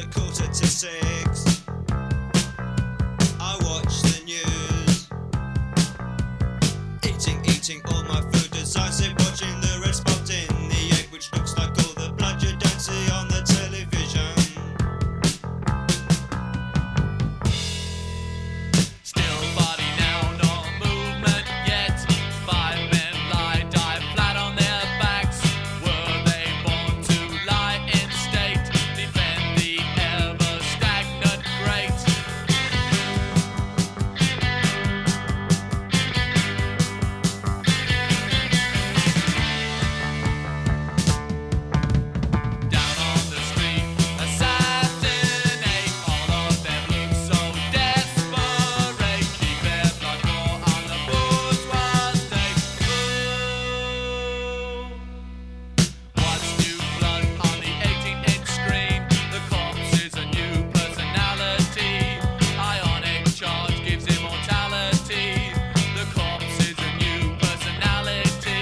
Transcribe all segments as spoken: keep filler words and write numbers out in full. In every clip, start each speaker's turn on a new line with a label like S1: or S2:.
S1: at quarter to six. I watch the news. Eating, eating all my food as I sit watching the red spot in the egg, which looks like all the blood you don't see on the television.
S2: Still body now, no movement yet. Five men lie, die flat on their backs. Were they born to lie in state? Defend the ever stagnant great. Down on the street, assassinate. All of them look so desperate. Keep their blood war on the bourgeois state. Ooh. Watch New Blood on the eighteen-inch screen. The corpse is a new personality. Ionic charge gives immortality. The corpse is a new personality.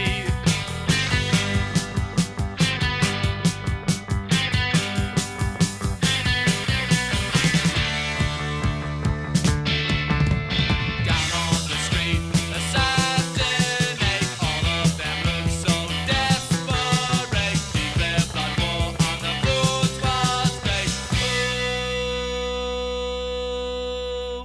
S2: Down on the street, assassinate. All of them look so desperate. Keep their blood war on the bourgeois state. Ooh.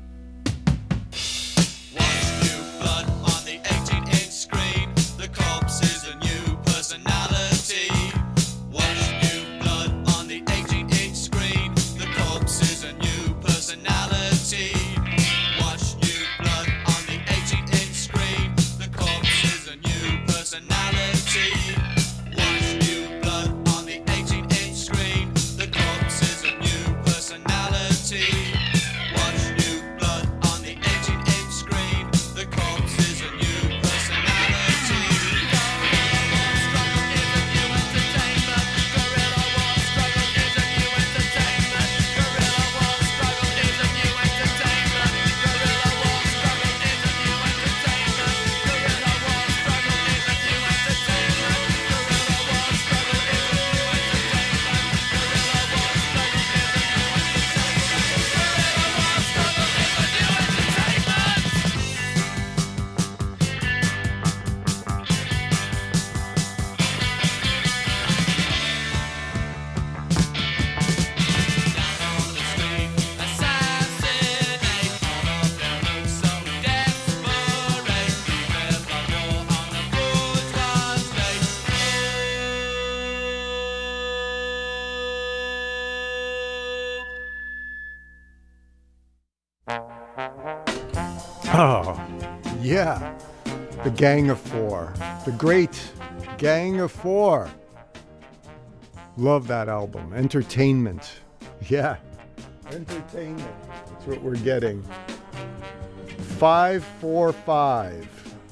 S2: Watch New Blood on the eighteen-inch screen. The corpse is a new personality. Watch New Blood on the eighteen-inch screen. The corpse is a new personality. Watch New Blood on the eighteen-inch screen. The corpse is a new personality. Watch New Blood on the eighteen-inch screen. The corpse is a new personality. Watch New Blood on the eighteen-inch screen. The corpse is a new personality. Guerrilla war struggle is a new entertainment. Guerrilla war struggle is a new entertainment. Guerrilla war struggle is a new entertainment. Guerrilla war struggle is a new entertainment. Guerrilla war struggle is a new entertainment. Guerrilla war struggle is a new entertainment. Guerrilla war struggle is a new
S3: Oh, yeah. The Gang of Four. The great Gang of Four. Love that album. Entertainment. Yeah. Entertainment. That's what we're getting. five four five.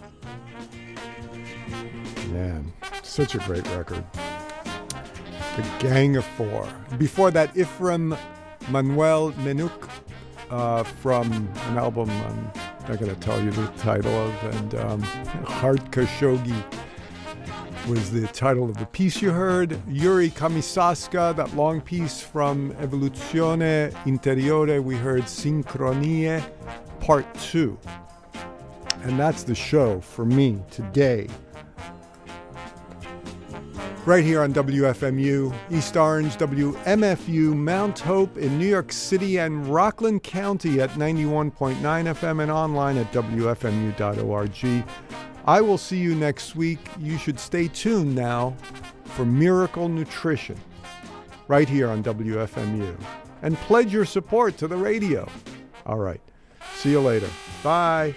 S3: Man, such a great record. The Gang of Four. Before that, Ephraim Manuel Menuk uh, from an album I'm not going to tell you the title of, and um, Heart Khashoggi was the title of the piece you heard. Yuri Kamisaska, that long piece from Evoluzione Interiore, we heard Sincronie Part two. And that's the show for me today. Right here on W F M U, East Orange, W M F U, Mount Hope in New York City and Rockland County at ninety-one point nine F M and online at W F M U dot org. I will see you next week. You should stay tuned now for Miracle Nutrition right here on W F M U. And pledge your support to the radio. All right. See you later. Bye.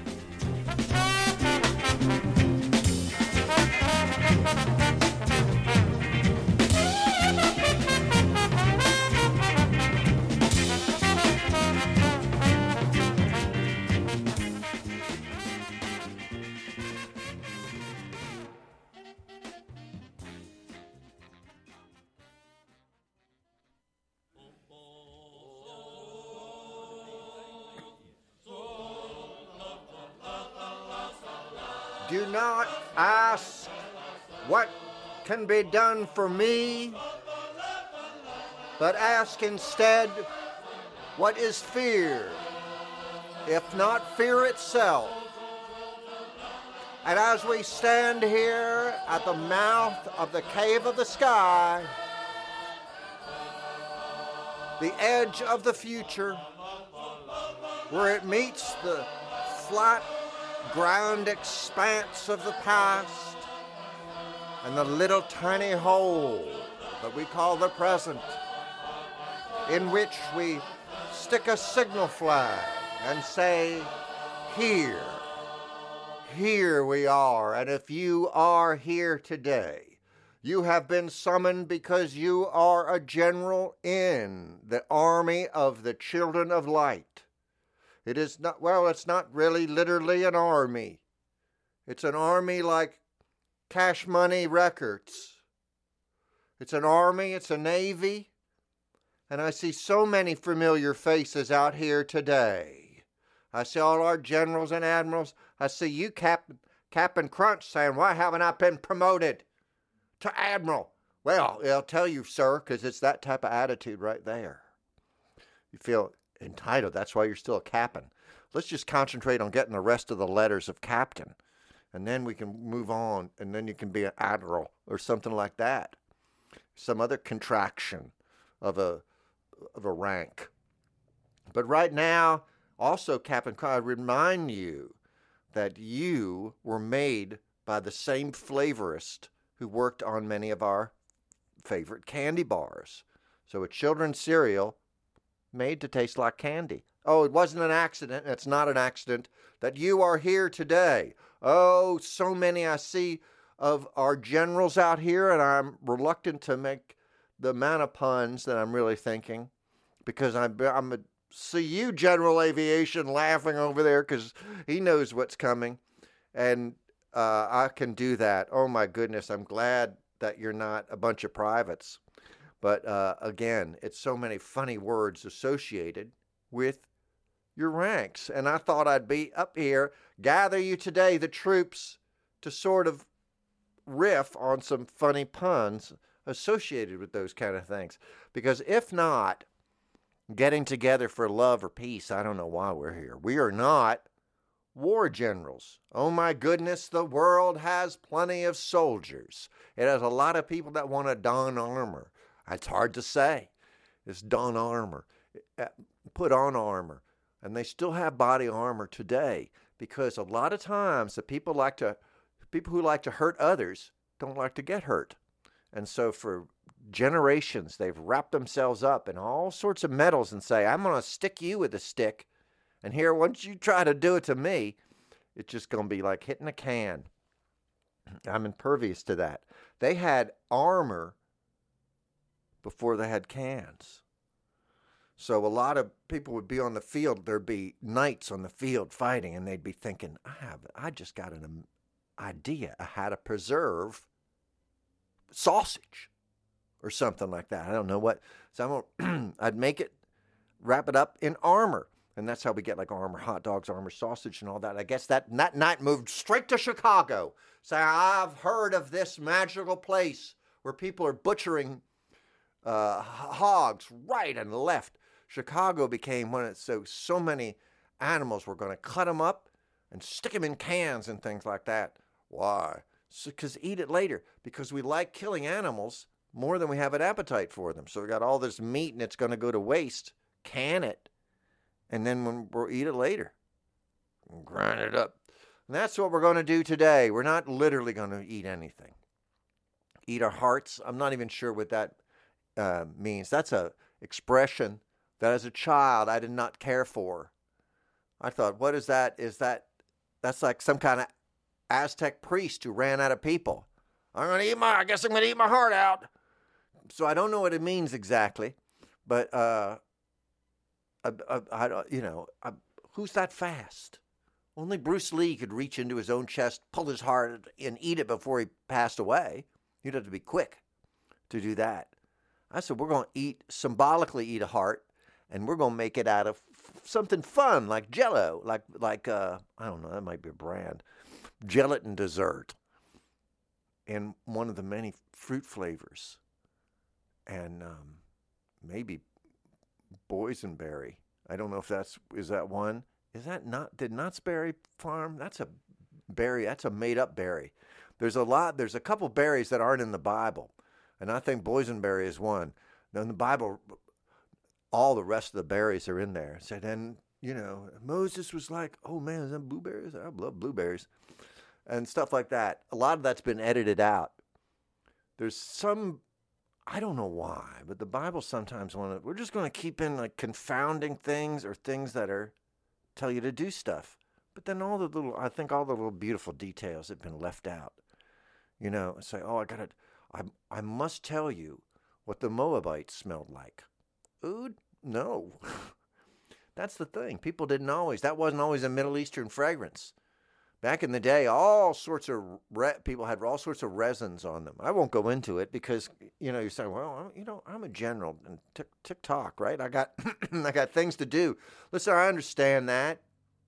S4: Do not ask what can be done for me. but ask instead, what is fear, if not fear itself? And as we stand here at the mouth of the cave of the sky, the edge of the future, where it meets the flat ground expanse of the past and the little tiny hole that we call the present, in which we stick a signal flag and say, here, here we are. And if you are here today, you have been summoned because you are a general in the army of the children of light. It is not, well, it's not really literally an army. It's an army like Cash Money Records. It's an army, it's a navy. And I see so many familiar faces out here today. I see all our generals and admirals. I see you, Captain, Captain Crunch, saying, why haven't I been promoted to Admiral? Well, I'll tell you, sir, because it's that type of attitude right there. You feel entitled. That's why you're still a captain. Let's just concentrate on getting the rest of the letters of captain, and then we can move on, and then you can be an admiral or something like that. Some other contraction of a of a rank. But right now, also, Captain Crunch, I remind you that you were made by the same flavorist who worked on many of our favorite candy bars. So a children's cereal made to taste like candy. Oh, it wasn't an accident. It's not an accident that you are here today. Oh, so many I see of our generals out here, and I'm reluctant to make the amount of puns that I'm really thinking, because I'm, I'm a, see you, General Aviation, laughing over there because he knows what's coming, and uh, I can do that. Oh my goodness, I'm glad that you're not a bunch of privates. But uh, again, it's so many funny words associated with your ranks. And I thought I'd be up here, gather you today, the troops, to sort of riff on some funny puns associated with those kind of things. Because if not, getting together for love or peace, I don't know why we're here. We are not war generals. Oh my goodness, the world has plenty of soldiers. It has a lot of people that want to don armor. It's hard to say. It's don armor. Put on armor. And they still have body armor today, because a lot of times the people like to, people who like to hurt others don't like to get hurt. And so for generations, they've wrapped themselves up in all sorts of metals and say, I'm going to stick you with a stick. And here, once you try to do it to me, it's just going to be like hitting a can. I'm impervious to that. They had armor before they had cans. So a lot of people would be on the field. There'd be knights on the field fighting, and they'd be thinking, I have, I just got an idea of how to preserve sausage or something like that. I don't know what. So I'm gonna, I'd make it, wrap it up in armor. And that's how we get like armor hot dogs, armor sausage, and all that. I guess that, that night moved straight to Chicago. Saying, I've heard of this magical place where people are butchering uh, hogs right and left. Chicago became one of so so many animals. We're going to cut them up and stick them in cans and things like that. Why? Because so, eat it later. Because we like killing animals more than we have an appetite for them. So we got all this meat and it's going to go to waste. Can it. And then when we'll eat it later, we'll grind it up. And that's what we're going to do today. We're not literally going to eat anything. Eat our hearts. I'm not even sure what that uh, means. That's a expression that as a child I did not care for. I thought, what is that? Is that, that's like some kind of Aztec priest who ran out of people. I'm going to eat my, I guess I'm going to eat my heart out. So I don't know what it means exactly, but, uh, I, I, I, you know, I, who's that fast? Only Bruce Lee could reach into his own chest, pull his heart, and eat it before he passed away. You'd have to be quick to do that. I said, we're going to eat, symbolically eat a heart, and we're going to make it out of something fun, like Jell-O, like, like uh, I don't know, that might be a brand, gelatin dessert, and one of the many fruit flavors. And um, maybe boysenberry. I don't know if that's, is that one? Is that not, did Knott's Berry Farm? That's a berry, that's a made up berry. There's a lot, there's a couple berries that aren't in the Bible. And I think boysenberry is one. Now in the Bible, all the rest of the berries are in there. So then, you know, Moses was like, oh man, is that blueberries? I love blueberries. And stuff like that. A lot of that's been edited out. There's some, I don't know why, but the Bible sometimes want to, we're just going to keep in like confounding things or things that are, tell you to do stuff. But then all the little, I think all the little beautiful details have been left out. You know, say, oh, I got to, I, I must tell you what the Moabites smelled like. Ood? No. That's the thing. People didn't always, that wasn't always a Middle Eastern fragrance. Back in the day, all sorts of re- people had all sorts of resins on them. I won't go into it because, you know, you're saying, well, I'm, you know, I'm a general and tick, tick tock, right? I got, I got things to do. Listen, I understand that.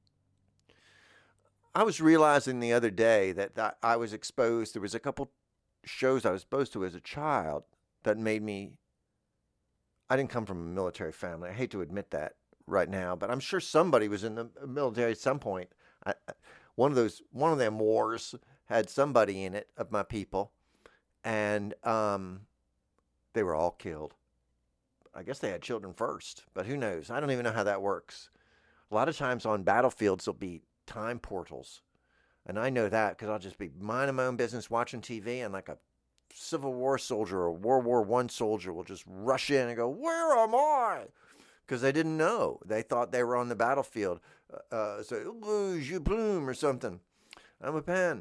S4: I was realizing the other day that, that I was exposed. There was a couple shows I was exposed to as a child that made me. I didn't come from a military family. I hate to admit that right now, but I'm sure somebody was in the military at some point. I, One of those, one of them wars had somebody in it of my people, and um, they were all killed. I guess they had children first, but who knows? I don't even know how that works. A lot of times on battlefields, there'll be time portals, and I know that because I'll just be minding my own business, watching T V, and like a Civil War soldier or World War One soldier will just rush in and go, "Where am I?" Because they didn't know. They thought they were on the battlefield. Uh, say, "Oh, je plume," or something. I'm a pen.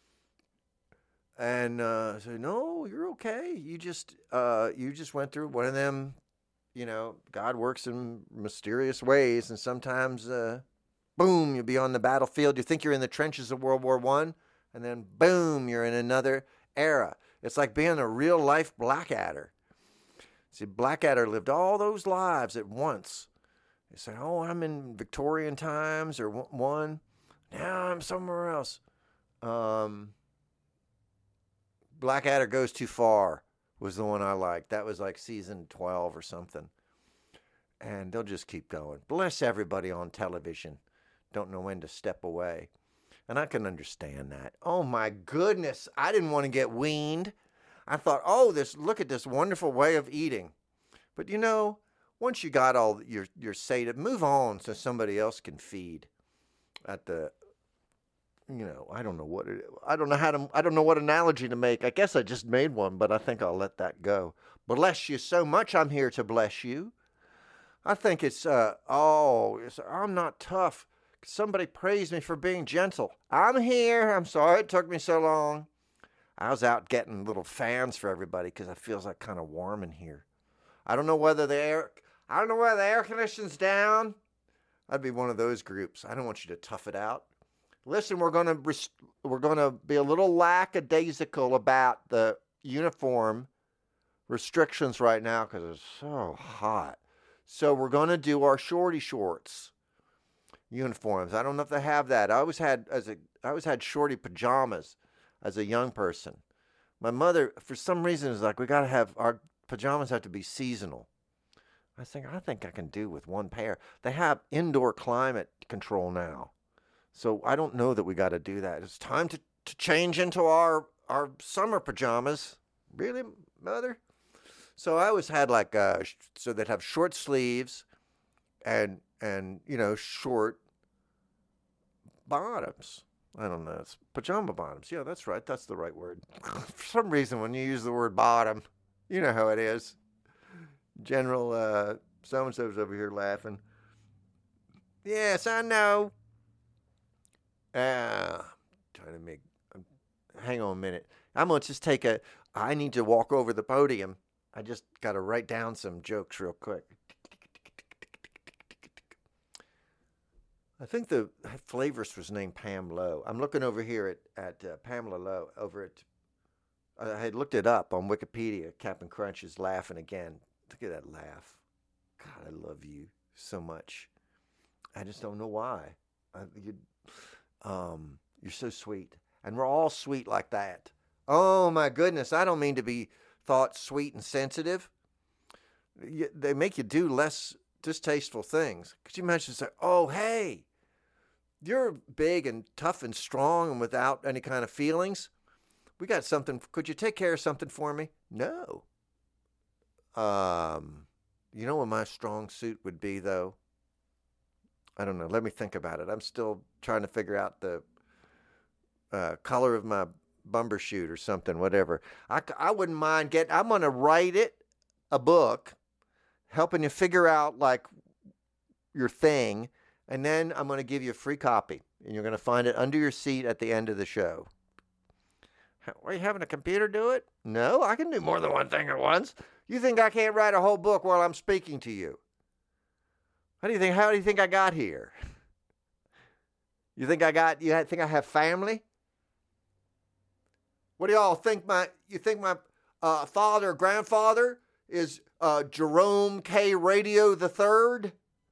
S4: And uh, say, "No, you're okay. You just, uh, you just went through one of them. You know, God works in mysterious ways, and sometimes, uh, boom, you'll be on the battlefield. You think you're in the trenches of World War One, and then boom, you're in another era. It's like being a real life Blackadder. See, Blackadder lived all those lives at once. They say, oh, I'm in Victorian times or one. Now I'm somewhere else. Um, Blackadder Goes Too Far was the one I liked. That was like season twelve or something. And they'll just keep going. Bless everybody on television. Don't know when to step away. And I can understand that. Oh my goodness, I didn't want to get weaned. I thought, oh, this look at this wonderful way of eating. But you know, once you got all your your satiated, move on so somebody else can feed. At the, you know, I don't know what it, I don't know how to, I don't know what analogy to make. I guess I just made one, but I think I'll let that go. Bless you so much. I'm here to bless you. I think it's, uh, oh, it's, I'm not tough. Somebody praised me for being gentle. I'm here. I'm sorry it took me so long. I was out getting little fans for everybody because it feels like kind of warm in here. I don't know whether the air, I don't know whether the air conditioning's down. I'd be one of those groups. I don't want you to tough it out. Listen, we're going to rest- we're going to be a little lackadaisical about the uniform restrictions right now because it's so hot. So we're going to do our shorty shorts uniforms. I don't know if they have that. I always had as a I always had shorty pajamas as a young person. My mother, for some reason, is like, we got to have our pajamas have to be seasonal. I think I think I can do with one pair. They have indoor climate control now, so I don't know that we got to do that. It's time to, to change into our our summer pajamas. Really, mother? So I always had like uh, so they'd have short sleeves, and and you know short bottoms. I don't know. It's pajama bottoms. Yeah, that's right. That's the right word. For some reason, when you use the word bottom, you know how it is. General uh, so-and-so's over here laughing. Yes, I know. Uh, trying to make... Um, hang on a minute. I'm going to just take a... I need to walk over the podium. I just got to write down some jokes real quick. I think the flavorist was named Pam Lowe. I'm looking over here at, at uh, Pamela Lowe over at... I had looked it up on Wikipedia. Captain Crunch is laughing again. Look at that laugh. God, I love you so much. I just don't know why. I, you, um, you're so sweet. And we're all sweet like that. Oh, my goodness. I don't mean to be thought sweet and sensitive. you, they make you do less distasteful things. Could you imagine say, oh, hey, you're big and tough and strong and without any kind of feelings. We got something. Could you take care of something for me? No. Um, you know what my strong suit would be, though? I don't know. Let me think about it. I'm still trying to figure out the uh, color of my bumbershoot or something, whatever. I, I wouldn't mind getting, I'm going to write it, a book, helping you figure out, like, your thing, and then I'm going to give you a free copy, and you're going to find it under your seat at the end of the show. Are you having a computer do it? No, I can do more than one thing at once. You think I can't write a whole book while I'm speaking to you? How do you think? How do you think I got here? You think I got? You think I have family? What do y'all think? My you think my uh, father or grandfather is uh, Jerome K. Radio the Third?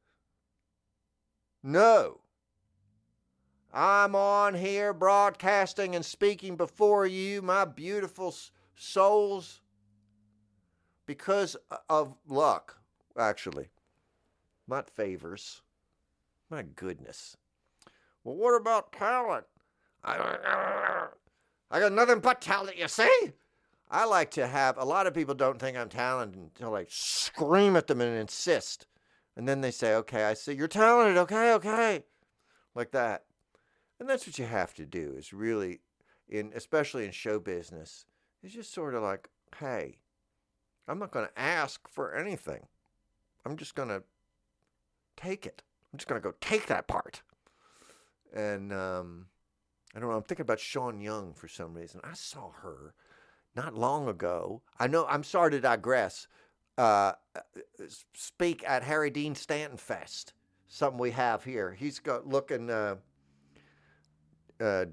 S4: No. I'm on here broadcasting and speaking before you, my beautiful souls, because of luck, actually. Not favors. My goodness. Well, what about talent? I, I got nothing but talent, you see? I like to have, a lot of people don't think I'm talented until I scream at them and insist. And then they say, okay, I see you're talented, okay, okay. Like that. And that's what you have to do, is really, in especially in show business, is just sort of like, hey, I'm not going to ask for anything. I'm just going to take it. I'm just going to go take that part. And um, I don't know, I'm thinking about Sean Young for some reason. I saw her not long ago. I know, I'm sorry to digress. Uh, speak at Harry Dean Stanton Fest, something we have here. He's got looking, uh, uh,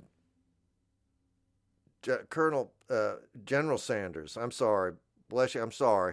S4: G- Colonel uh, General Sanders. I'm sorry, bless you. I'm sorry.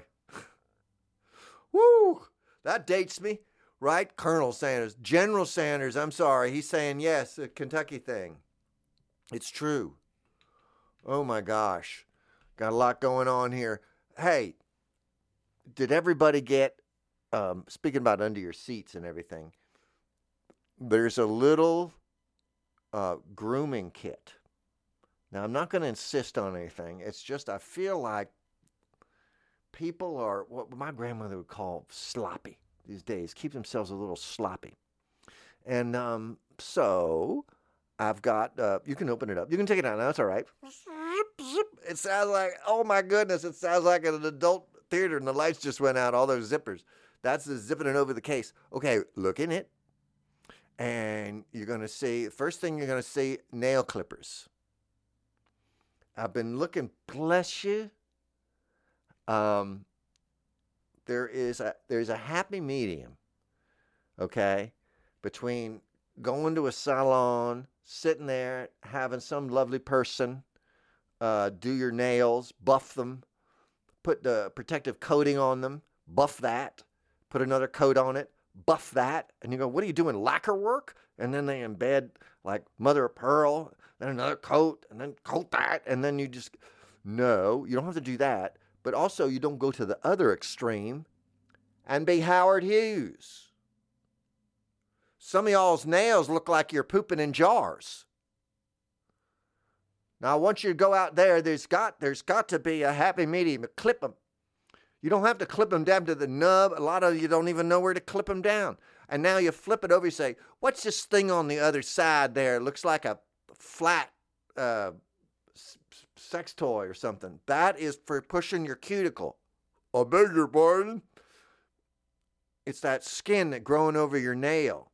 S4: Woo, that dates me, right? Colonel Sanders, General Sanders. I'm sorry. He's saying yes, the Kentucky thing. It's true. Oh my gosh, got a lot going on here. Hey. Did everybody get, um, speaking about under your seats and everything, there's a little uh, grooming kit. Now, I'm not going to insist on anything. It's just I feel like people are what my grandmother would call sloppy these days, keep themselves a little sloppy. And um, so I've got, uh, you can open it up. You can take it out now. That's all right. It sounds like, oh my goodness, it sounds like an adult theater and the lights just went out, all those zippers. That's the zipping it over the case. Okay, look in it. And you're going to see, first thing you're going to see, nail clippers. I've been looking, bless you. Um, there is a, there's a happy medium, okay, between going to a salon, sitting there, having some lovely person uh, do your nails, buff them, put the protective coating on them, buff that, put another coat on it, buff that, and you go, what are you doing, lacquer work? And then they embed like mother of pearl, then another coat, and then coat that, and then you just, no, you don't have to do that, but also you don't go to the other extreme and be Howard Hughes. Some of y'all's nails look like you're pooping in jars. Now, I want you to go out there. There's got there's got to be a happy medium. Clip them. You don't have to clip them down to the nub. A lot of you don't even know where to clip them down. And now you flip it over. You say, what's this thing on the other side there? It looks like a flat uh, sex toy or something. That is for pushing your cuticle. I beg your pardon? It's that skin that growing over your nail.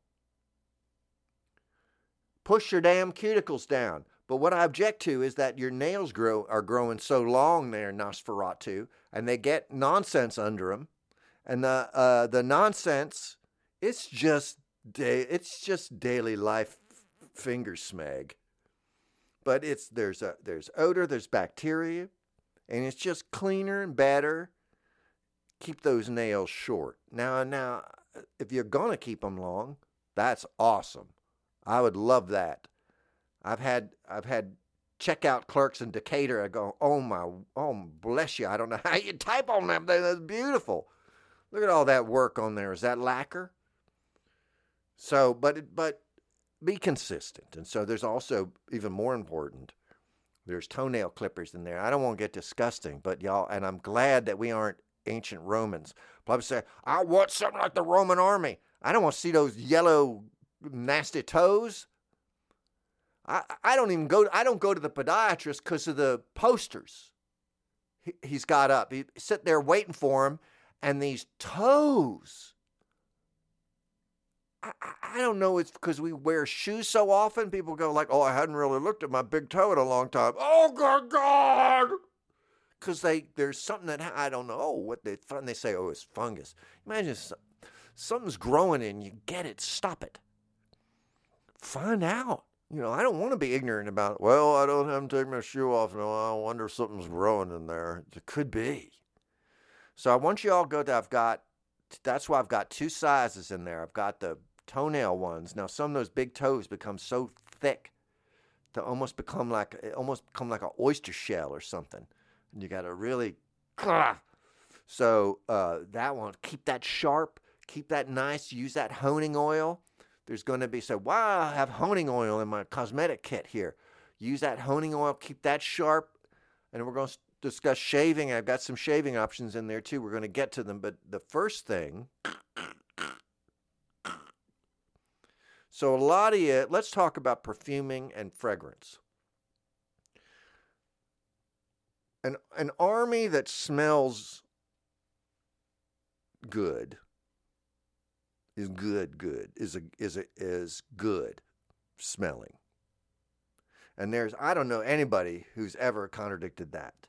S4: Push your damn cuticles down. But what I object to is that your nails grow are growing so long there, Nosferatu, and they get nonsense under them. And the uh, the nonsense, it's just day, it's just daily life finger smeg. But it's there's a there's odor, there's bacteria, and it's just cleaner and better. Keep those nails short. Now now, if you're gonna keep them long, that's awesome. I would love that. I've had I've had checkout clerks in Decatur. I go, oh my, oh bless you. I don't know how you type on them. That's beautiful. Look at all that work on there. Is that lacquer? So, but but be consistent. And so there's also, even more important, there's toenail clippers in there. I don't want to get disgusting, but y'all, and I'm glad that we aren't ancient Romans. People say, I want something like the Roman army. I don't want to see those yellow, nasty toes. I, I don't even go, I don't go to the podiatrist because of the posters he, he's got up. He sit there waiting for him, and these toes. I, I don't know, it's because we wear shoes so often. People go like, oh, I hadn't really looked at my big toe in a long time. Oh, good God. Because they there's something that, I don't know what they, they say, oh, it's fungus. Imagine something's growing and you get it, stop it. Find out. You know, I don't want to be ignorant about it. Well, I don't have to take my shoe off. No, I wonder if something's growing in there. It could be. So I want you all to go to, I've got, that's why I've got two sizes in there. I've got the toenail ones. Now, some of those big toes become so thick to almost become like, almost become like an oyster shell or something. And you got to really, so uh, that one, keep that sharp, keep that nice, use that honing oil. There's going to be, so wow, I have honing oil in my cosmetic kit here. Use that honing oil, keep that sharp, and we're going to discuss shaving. I've got some shaving options in there too. We're going to get to them, but the first thing, so a lot of you, let's talk about perfuming and fragrance. An, an army that smells good is good, good, is a, is a, is good smelling. And there's, I don't know anybody who's ever contradicted that.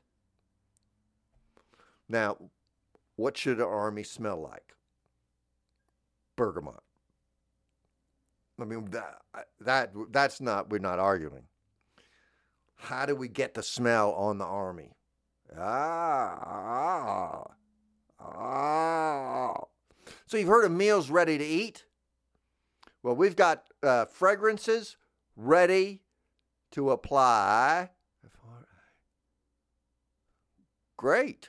S4: Now, what should an army smell like? Bergamot. I mean, that, that that's not, we're not arguing. How do we get the smell on the army? Ah, ah, ah. So you've heard of meals ready to eat? Well, we've got uh, fragrances ready to apply. Great.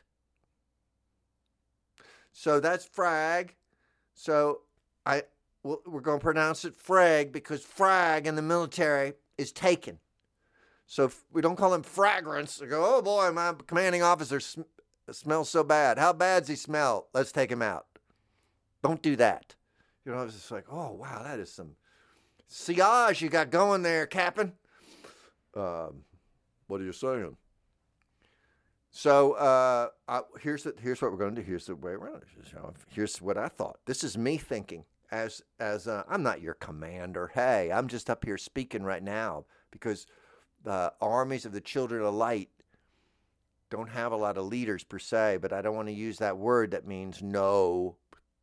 S4: So that's frag. So I we're going to pronounce it frag because frag in the military is taken. So we don't call him fragrance. We go, oh boy, my commanding officer sm- smells so bad. How bad does he smell? Let's take him out. Don't do that. You know, I was just like, oh, wow, that is some sillage you got going there, Captain. Um, what are you saying? So uh, I, here's the, here's what we're going to do. Here's the way around it. Here's what I thought. This is me thinking as as uh, I'm not your commander. Hey, I'm just up here speaking right now because the armies of the children of light don't have a lot of leaders per se, but I don't want to use that word that means no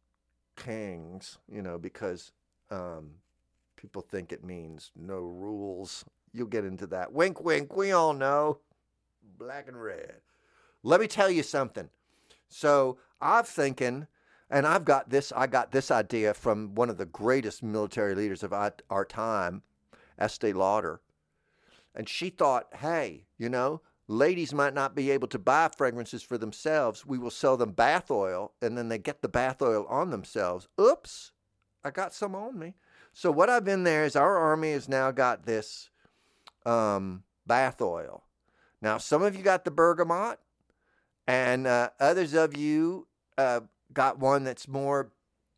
S4: kings, you know, because um, people think it means no rules. You'll get into that. Wink, wink. We all know. Black and red. Let me tell you something. So I'm thinking, and I've got this, I got this idea from one of the greatest military leaders of our, our time, Estee Lauder. And she thought, hey, you know, ladies might not be able to buy fragrances for themselves. We will sell them bath oil, and then they get the bath oil on themselves. Oops, I got some on me. So what I've been there is our army has now got this um, bath oil. Now, some of you got the bergamot, and uh, others of you uh, got one that's more,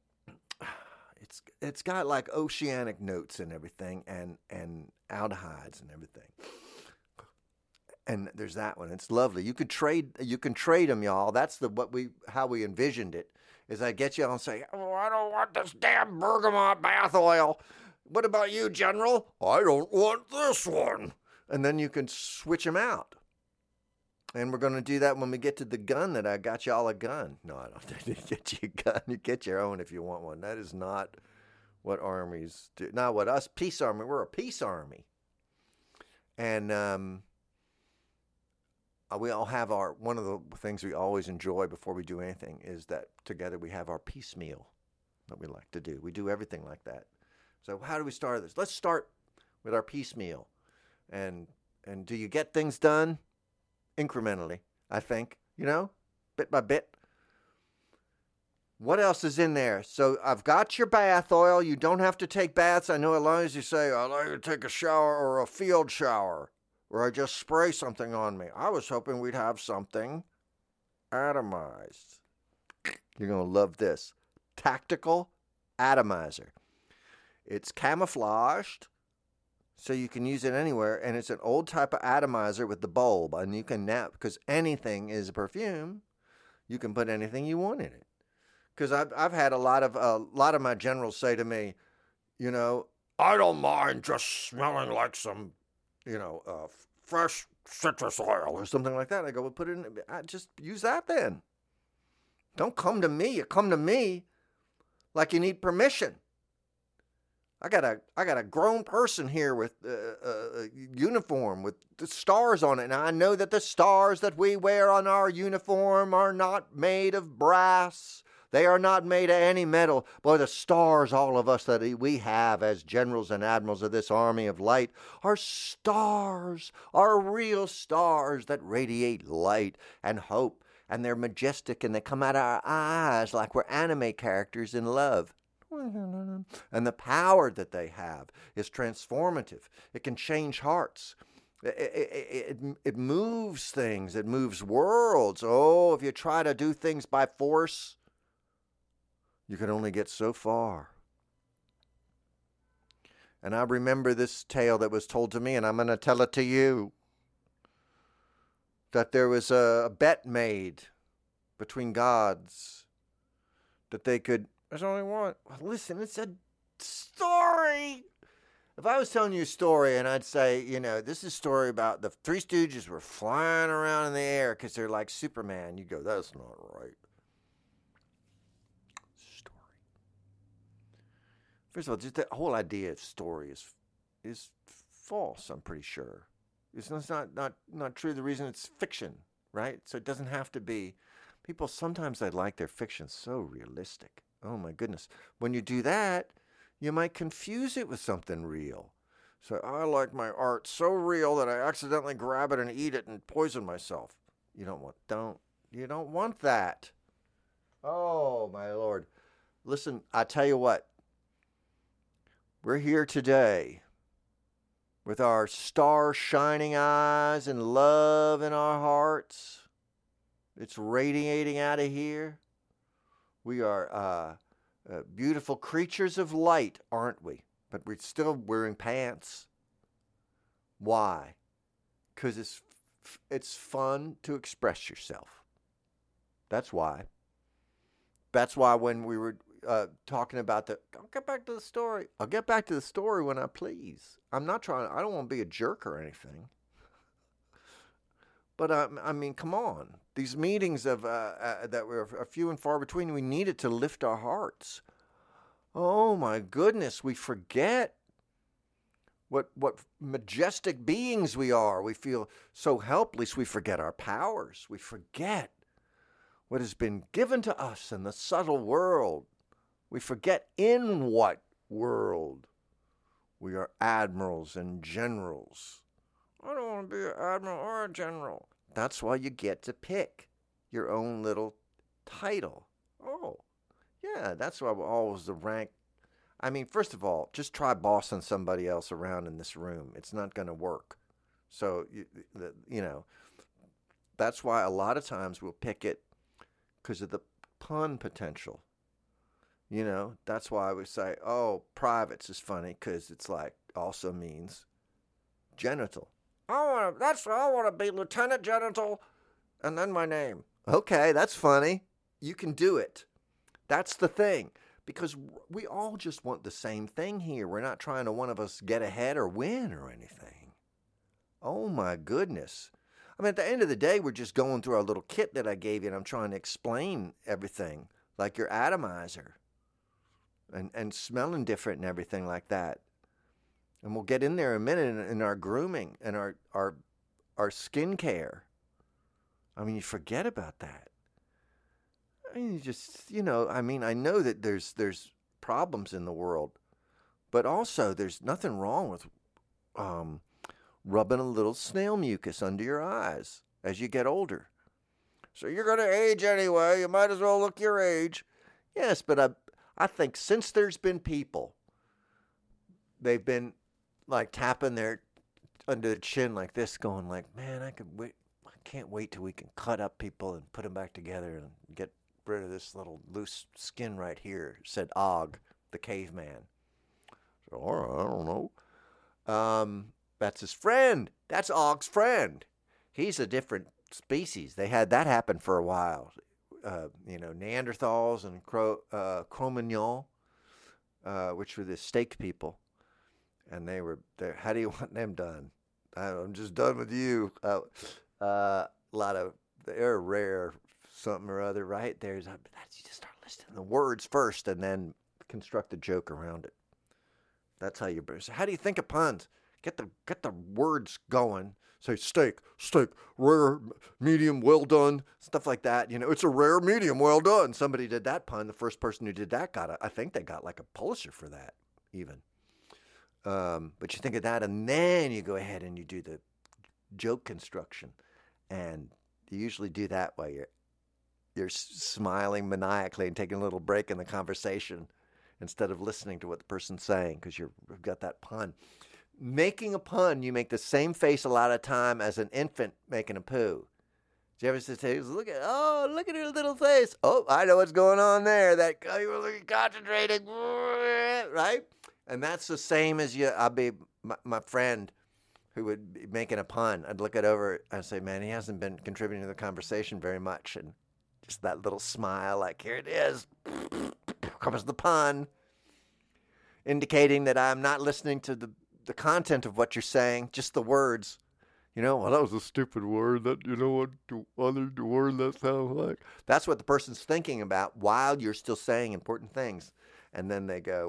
S4: it's it's got like oceanic notes and everything, and, and aldehydes and everything. And there's that one. It's lovely. You could trade. You can trade them, y'all. That's the what we how we envisioned it. Is I get you all and say, "Oh, I don't want this damn bergamot bath oil. What about you, General? I don't want this one." And then you can switch them out. And we're going to do that when we get to the gun that I got y'all a gun. No, I don't need to get you a gun. You get your own if you want one. That is not what armies do. Not what us peace army. We're a peace army. And um. We all have our, one of the things we always enjoy before we do anything is that together we have our peace meal that we like to do. We do everything like that. So how do we start this? Let's start with our peace meal. And and do you get things done? Incrementally, I think, you know, bit by bit. What else is in there? So I've got your bath oil. You don't have to take baths. I know a lot of you say, I like to take a shower or a field shower, or I just spray something on me. I was hoping we'd have something atomized. You're going to love this. Tactical atomizer. It's camouflaged, so you can use it anywhere, and it's an old type of atomizer with the bulb, and you can now, because anything is a perfume, you can put anything you want in it. Because I've, I've had a lot of a lot of my generals say to me, you know, I don't mind just smelling like some, you know, uh, fresh citrus oil or something like that. I go, well, put it in, I just use that then. Don't come to me. You come to me like you need permission. I got a I got a grown person here with uh, a uniform with the stars on it. Now I know that the stars that we wear on our uniform are not made of brass. They are not made of any metal. Boy, the stars, all of us that we have as generals and admirals of this army of light, are stars, are real stars that radiate light and hope. And they're majestic and they come out of our eyes like we're anime characters in love. And the power that they have is transformative. It can change hearts. It, it, it, it moves things. It moves worlds. Oh, if you try to do things by force, you can only get so far. And I remember this tale that was told to me, and I'm going to tell it to you. That there was a bet made between gods that they could... There's only one. Listen, it's a story. If I was telling you a story and I'd say, you know, this is a story about the Three Stooges were flying around in the air because they're like Superman, you'd go, that's not right. Story. First of all, just the whole idea of story is is false, I'm pretty sure. It's not, not, not true. The reason it's fiction, right? So it doesn't have to be. People, sometimes they like their fiction so realistic. Oh, my goodness. When you do that, you might confuse it with something real. So I like my art so real that I accidentally grab it and eat it and poison myself. You don't want, don't, you don't want that. Oh, my Lord. Listen, I tell you what. We're here today with our star-shining eyes and love in our hearts. It's radiating out of here. We are uh, uh, beautiful creatures of light, aren't we? But we're still wearing pants. Why? Because it's, f- it's fun to express yourself. That's why. That's why when we were uh, talking about the... I'll get back to the story. I'll get back to the story when I please. I'm not trying... I don't want to be a jerk or anything. But, uh, I mean, come on. These meetings of uh, uh, that were a few and far between, we needed to lift our hearts. Oh, my goodness. We forget what what majestic beings we are. We feel so helpless. We forget our powers. We forget what has been given to us in the subtle world. We forget in what world we are admirals and generals. I don't want to be an admiral or a general. That's why you get to pick your own little title. Oh, yeah, that's why we're always the rank. I mean, first of all, just try bossing somebody else around in this room. It's not going to work. So, you, you know, that's why a lot of times we'll pick it because of the pun potential. You know, that's why we say, oh, privates is funny because it's like also means genital. I want to, that's, I want to be Lieutenant Genital and then my name. Okay, that's funny. You can do it. That's the thing. Because we all just want the same thing here. We're not trying to one of us get ahead or win or anything. Oh my goodness. I mean, at the end of the day, we're just going through our little kit that I gave you and I'm trying to explain everything. Like your atomizer. And, and smelling different and everything like that. And we'll get in there in a minute in, in our grooming and our, our, our skin care. I mean, you forget about that. I mean, you just, you know, I mean, I know that there's there's problems in the world, but also there's nothing wrong with um, rubbing a little snail mucus under your eyes as you get older. So you're going to age anyway. You might as well look your age. Yes, but I, I think since there's been people, they've been like tapping their under the chin like this, going like, man, I could wait. I can't wait till we can cut up people and put them back together and get rid of this little loose skin right here, said Og, the caveman. So, all right, I don't know. Um, that's his friend. That's Og's friend. He's a different species. They had that happen for a while. Uh, you know, Neanderthals and Cro- uh, Cro-Magnon, uh, which were the steak people. And they were there. How do you want them done? I'm just done with you. Uh, uh, a lot of, they're rare something or other, right? There's, a, that's, you just start listing the words first and then construct a joke around it. That's how you, so how do you think of puns? Get the, get the words going. Say steak, steak, rare, medium, well done, stuff like that. You know, it's a rare, medium, well done. Somebody did that pun. The first person who did that got a, I think they got like a Pulitzer for that even. Um, but you think of that, and then you go ahead and you do the joke construction, and you usually do that while you're you're smiling maniacally and taking a little break in the conversation instead of listening to what the person's saying because you've got that pun. Making a pun, you make the same face a lot of time as an infant making a poo. Did you ever say, look at, oh, look at her little face. Oh, I know what's going on there. That oh, you were looking concentrated, right? And that's the same as you. I'll be my, my friend who would be making a pun. I'd look it over and say, man, he hasn't been contributing to the conversation very much. And just that little smile, like, here it is. Comes the pun, indicating that I'm not listening to the, the content of what you're saying, just the words. You know, well, that was a stupid word. That, you know what other word that sounds like? That's what the person's thinking about while you're still saying important things. And then they go,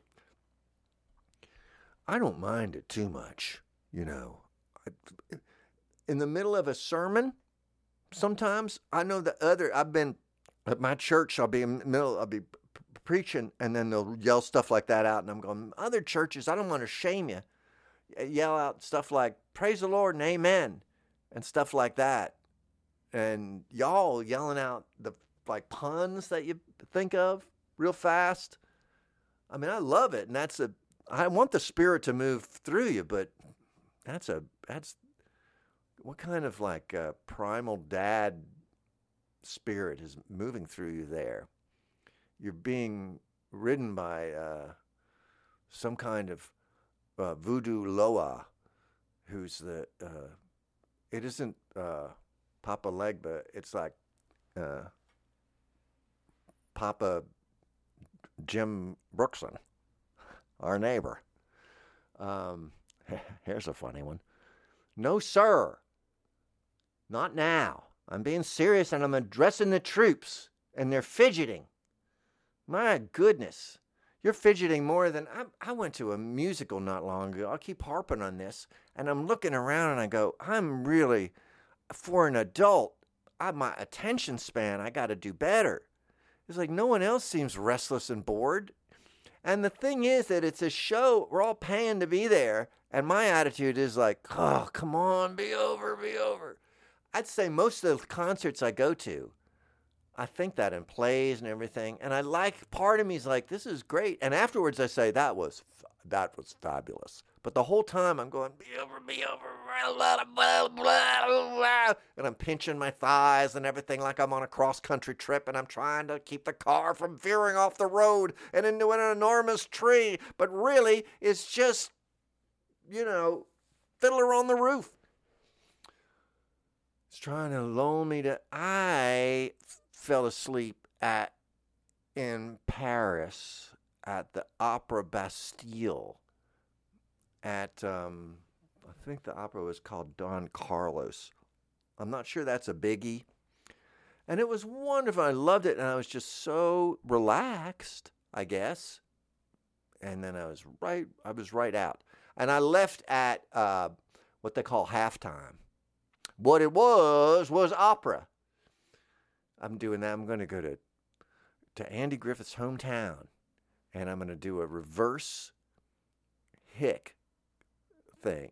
S4: I don't mind it too much, you know. In the middle of a sermon, sometimes I know the other, I've been at my church, I'll be in the middle, I'll be preaching, and then they'll yell stuff like that out, and I'm going, other churches, I don't want to shame you, yell out stuff like, praise the Lord and amen, and stuff like that. And y'all yelling out the like puns that you think of real fast. I mean, I love it, and that's a, I want the Spirit to move through you, but that's a, that's, what kind of like uh, primal dad spirit is moving through you there? You're being ridden by uh, some kind of uh, voodoo loa, who's the, uh, it isn't uh, Papa Legba, it's like uh, Papa Jim Brookson, our neighbor. Um, here's a funny one. No, sir. Not now. I'm being serious and I'm addressing the troops and they're fidgeting. My goodness. You're fidgeting more than... I, I went to a musical not long ago. I'll keep harping on this. And I'm looking around and I go, I'm really... For an adult, I, my attention span, I got to do better. It's like no one else seems restless and bored. And the thing is that it's a show. We're all paying to be there. And my attitude is like, oh, come on, be over, be over. I'd say most of the concerts I go to, I think that in plays and everything. And I like, part of me is like, this is great. And afterwards I say, that was, that was fabulous. But the whole time I'm going, be over, be over, blah, blah, blah, blah, and I'm pinching my thighs and everything like I'm on a cross-country trip, and I'm trying to keep the car from veering off the road and into an enormous tree. But really, it's just, you know, Fiddler on the Roof. It's trying to lull me to... I f- fell asleep at in Paris at the Opera Bastille. At, um, I think the opera was called Don Carlos. I'm not sure that's a biggie. And it was wonderful. I loved it. And I was just so relaxed, I guess. And then I was right, I was right out. And I left at uh, what they call halftime. What it was, was opera. I'm doing that. I'm going to go to, to Andy Griffith's hometown. And I'm going to do a reverse hick thing.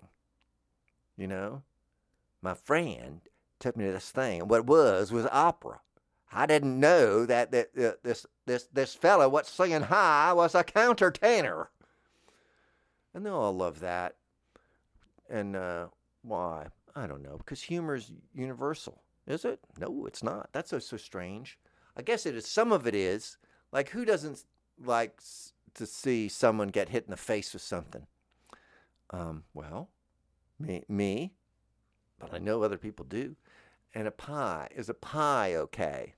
S4: You know? My friend took me to this thing. And what it was, was opera. I didn't know that, that uh, this this this fella what's singing high was a countertenor. And they all love that. And uh, why? I don't know. Because humor is universal. Is it? No, it's not. That's so, so strange. I guess it is. Some of it is. Like, who doesn't like s- to see someone get hit in the face with something? Um, well, me, me, but I know other people do. And a pie. Is a pie okay?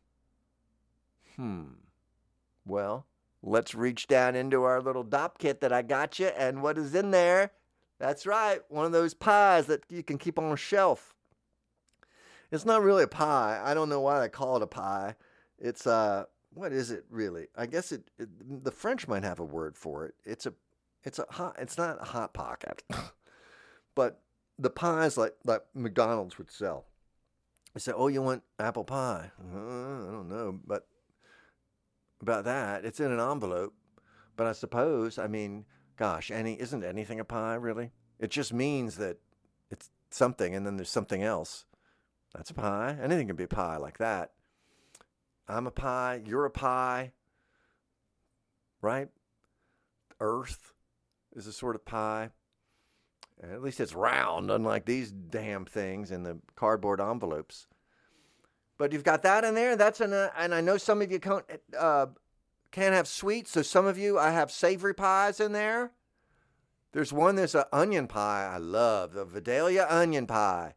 S4: Hmm. Well, let's reach down into our little dop kit that I got you, and what is in there? That's right, one of those pies that you can keep on a shelf. It's not really a pie. I don't know why they call it a pie. It's uh, what is it really? I guess it, it the French might have a word for it. It's a, it's a hot. It's not a hot pocket, but the pies like like McDonald's would sell. They say, "Oh, you want apple pie?" Uh, I don't know, but about that, it's in an envelope. But I suppose, I mean, gosh, any isn't anything a pie really? It just means that it's something, and then there's something else. That's a pie. Anything can be a pie like that. I'm a pie. You're a pie. Right? Earth is a sort of pie. At least it's round, unlike these damn things in the cardboard envelopes. But you've got that in there. That's in a, and I know some of you can't, uh, can't have sweets. So some of you, I have savory pies in there. There's one, there's an onion pie I love, the Vidalia onion pie.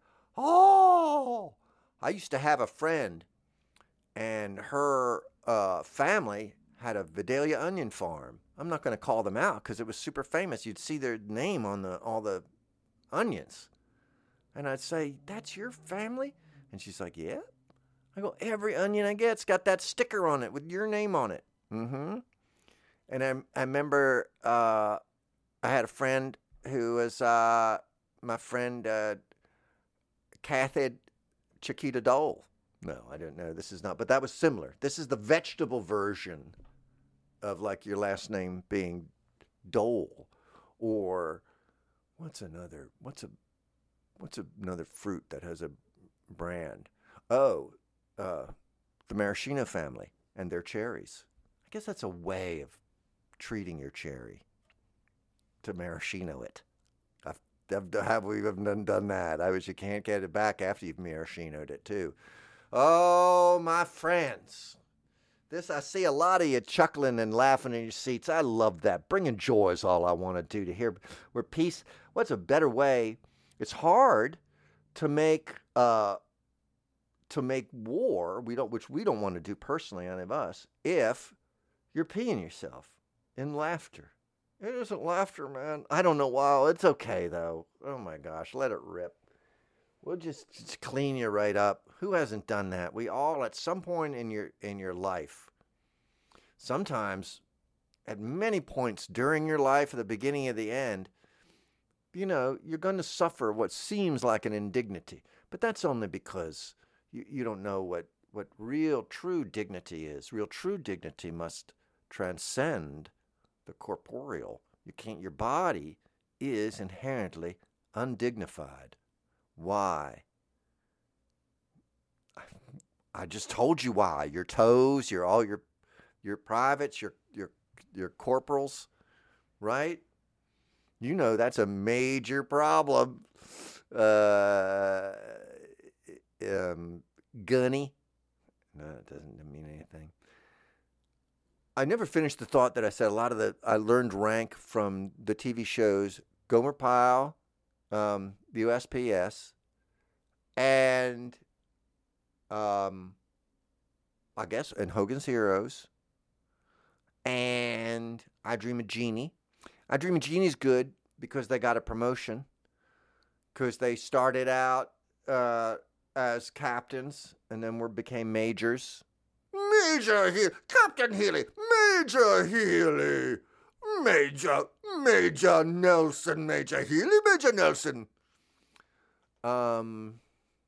S4: Oh, I used to have a friend, and her uh, family had a Vidalia onion farm. I'm not going to call them out because it was super famous. You'd see their name on the all the onions. And I'd say, "That's your family?" And she's like, "Yeah." I go, "Every onion I get's got that sticker on it with your name on it." Mm-hmm. And I, I remember uh, I had a friend who was uh, my friend uh, Kathy Chiquita Dole. No, I don't know. This is not, but that was similar. This is the vegetable version of like your last name being Dole, or what's another? What's a what's another fruit that has a brand? Oh, uh, the maraschino family and their cherries. I guess that's a way of treating your cherry, to maraschino it. I've, I've have we even done that? I wish you can't get it back after you've maraschinoed it too. Oh, my friends. This, I see a lot of you chuckling and laughing in your seats. I love that. Bringing joy is all I want to do to hear. Where peace, what's a better way? It's hard to make uh, to make war, we don't, which we don't want to do personally, any of us, if you're peeing yourself in laughter. It isn't laughter, man. I don't know why. It's okay, though. Oh, my gosh. Let it rip. We'll just, just clean you right up. Who hasn't done that? We all, at some point in your in your life, sometimes at many points during your life, at the beginning of the end, you know, you're going to suffer what seems like an indignity. But that's only because you, you don't know what, what real, true dignity is. Real, true dignity must transcend the corporeal. You can't. Your body is inherently undignified. Why? I just told you why. Your toes, your all your your privates, your your your corporals, right? You know that's a major problem. Uh, um, gunny. No, it doesn't mean anything. I never finished the thought that I said. A lot of the I learned rank from the T V shows Gomer Pyle, um, U S P S, and um, I guess, and Hogan's Heroes, and I Dream of Jeannie. I Dream of Jeannie's good because they got a promotion, because they started out uh, as captains and then were became majors. Major Healy, Captain Healy, Major Healy, Major, Major Nelson, Major Healy, Major Nelson. Um,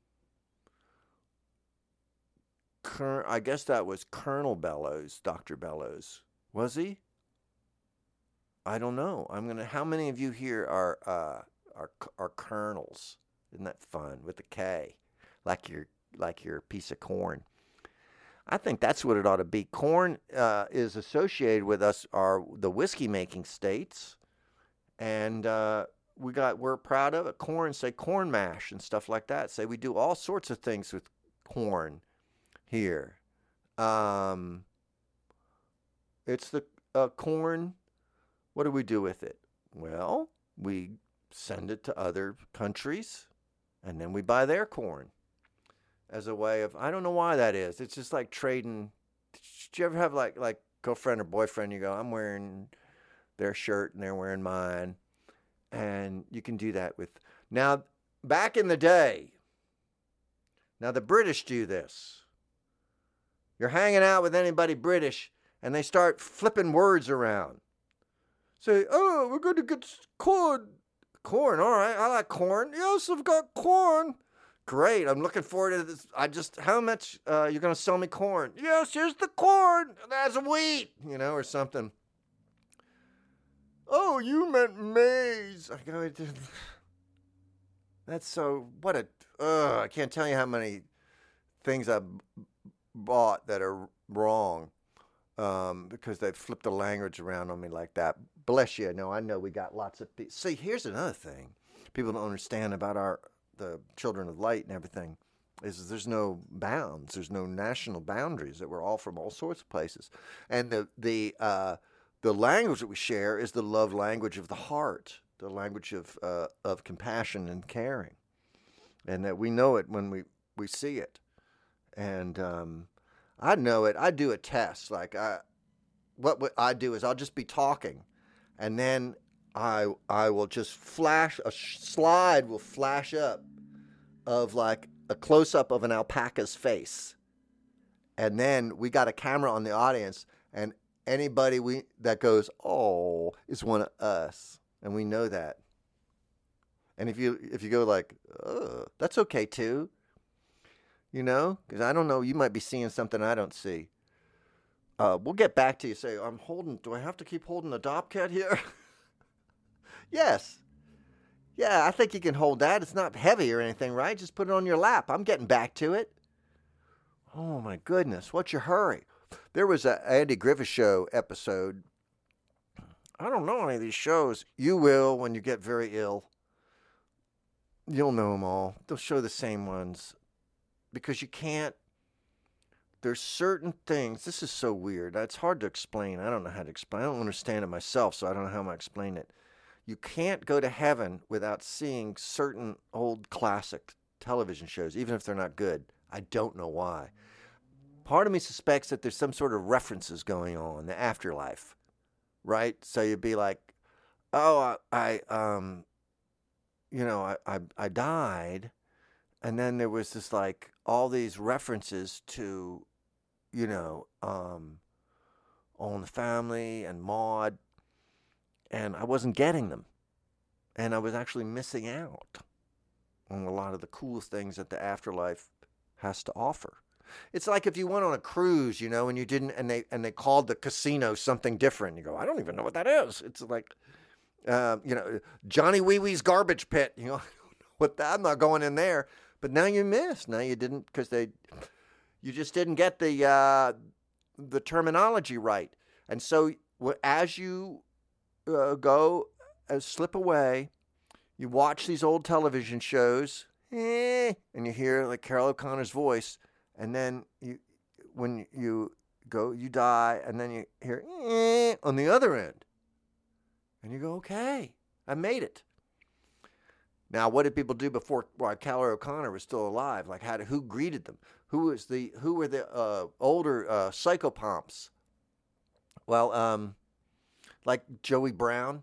S4: Cur- I guess that was Colonel Bellows, Doctor Bellows. Was he? I don't know. I'm gonna. How many of you here are uh, are are colonels? Isn't that fun with the K, like your like your piece of corn? I think that's what it ought to be. Corn uh, is associated with us, our the whiskey making states, and uh, we got we're proud of it. Corn, say corn mash and stuff like that. Say we do all sorts of things with corn here. Um, it's the uh, corn. What do we do with it? Well, we send it to other countries, and then we buy their corn as a way of, I don't know why that is. It's just like trading. Did you ever have like like girlfriend or boyfriend? You go, I'm wearing their shirt and they're wearing mine, and you can do that with. Now, back in the day, now the British do this. You're hanging out with anybody British, and they start flipping words around. Say, oh, we're going to get corn. Corn, all right. I like corn. Yes, I've got corn. Great. I'm looking forward to this. I just, how much uh, you're going to sell me corn? Yes, here's the corn. That's wheat, you know, or something. Oh, you meant maize. I go, that's so, what a, uh, I can't tell you how many things I've bought that are wrong. Um, because they've flipped the language around on me like that. Bless you. No, I know we got lots of people. See, here's another thing people don't understand about our the children of light and everything is there's no bounds. There's no national boundaries. That we're all from all sorts of places. And the the uh, the language that we share is the love language of the heart, the language of uh, of compassion and caring. And that we know it when we, we see it. And um I know it. I do a test. Like I, what, what I do is I'll just be talking, and then I I will just flash a sh- slide will flash up of like a close up of an alpaca's face, and then we got a camera on the audience, and anybody we that goes oh is one of us, and we know that. And if you if you go like oh, that's okay too. You know, because I don't know, you might be seeing something I don't see. Uh, we'll get back to you. Say, I'm holding, do I have to keep holding the Dopcat here? Yes. Yeah, I think you can hold that. It's not heavy or anything, right? Just put it on your lap. I'm getting back to it. Oh, my goodness. What's your hurry? There was an Andy Griffith Show episode. I don't know any of these shows. You will when you get very ill. You'll know them all. They'll show the same ones. Because you can't, there's certain things, this is so weird. It's hard to explain. I don't know how to explain. I don't understand it myself, so I don't know how I'm going to explain it. You can't go to heaven without seeing certain old classic television shows, even if they're not good. I don't know why. Part of me suspects that there's some sort of references going on, the afterlife, right? So you'd be like, oh, I, I um, you know, I, I, I died. And then there was this like all these references to, you know, um, All in the Family and Maude, and I wasn't getting them, and I was actually missing out on a lot of the coolest things that the afterlife has to offer. It's like if you went on a cruise, you know, and you didn't, and they and they called the casino something different. You go, I don't even know what that is. It's like, uh, you know, Johnny Wee Wee's garbage pit. You know, I don't know what that. I'm not going in there. But now you missed. Now you didn't because they, you just didn't get the uh, the terminology right. And so as you uh, go uh, slip away, you watch these old television shows, eh, and you hear like Carol O'Connor's voice, and then you when you go, you die, and then you hear eh, on the other end, and you go, okay, I made it. Now, what did people do before while Carol O'Connor was still alive? Like, how did, who greeted them? Who was the who were the uh, older uh, psychopomps? Well, um, like Joey Brown,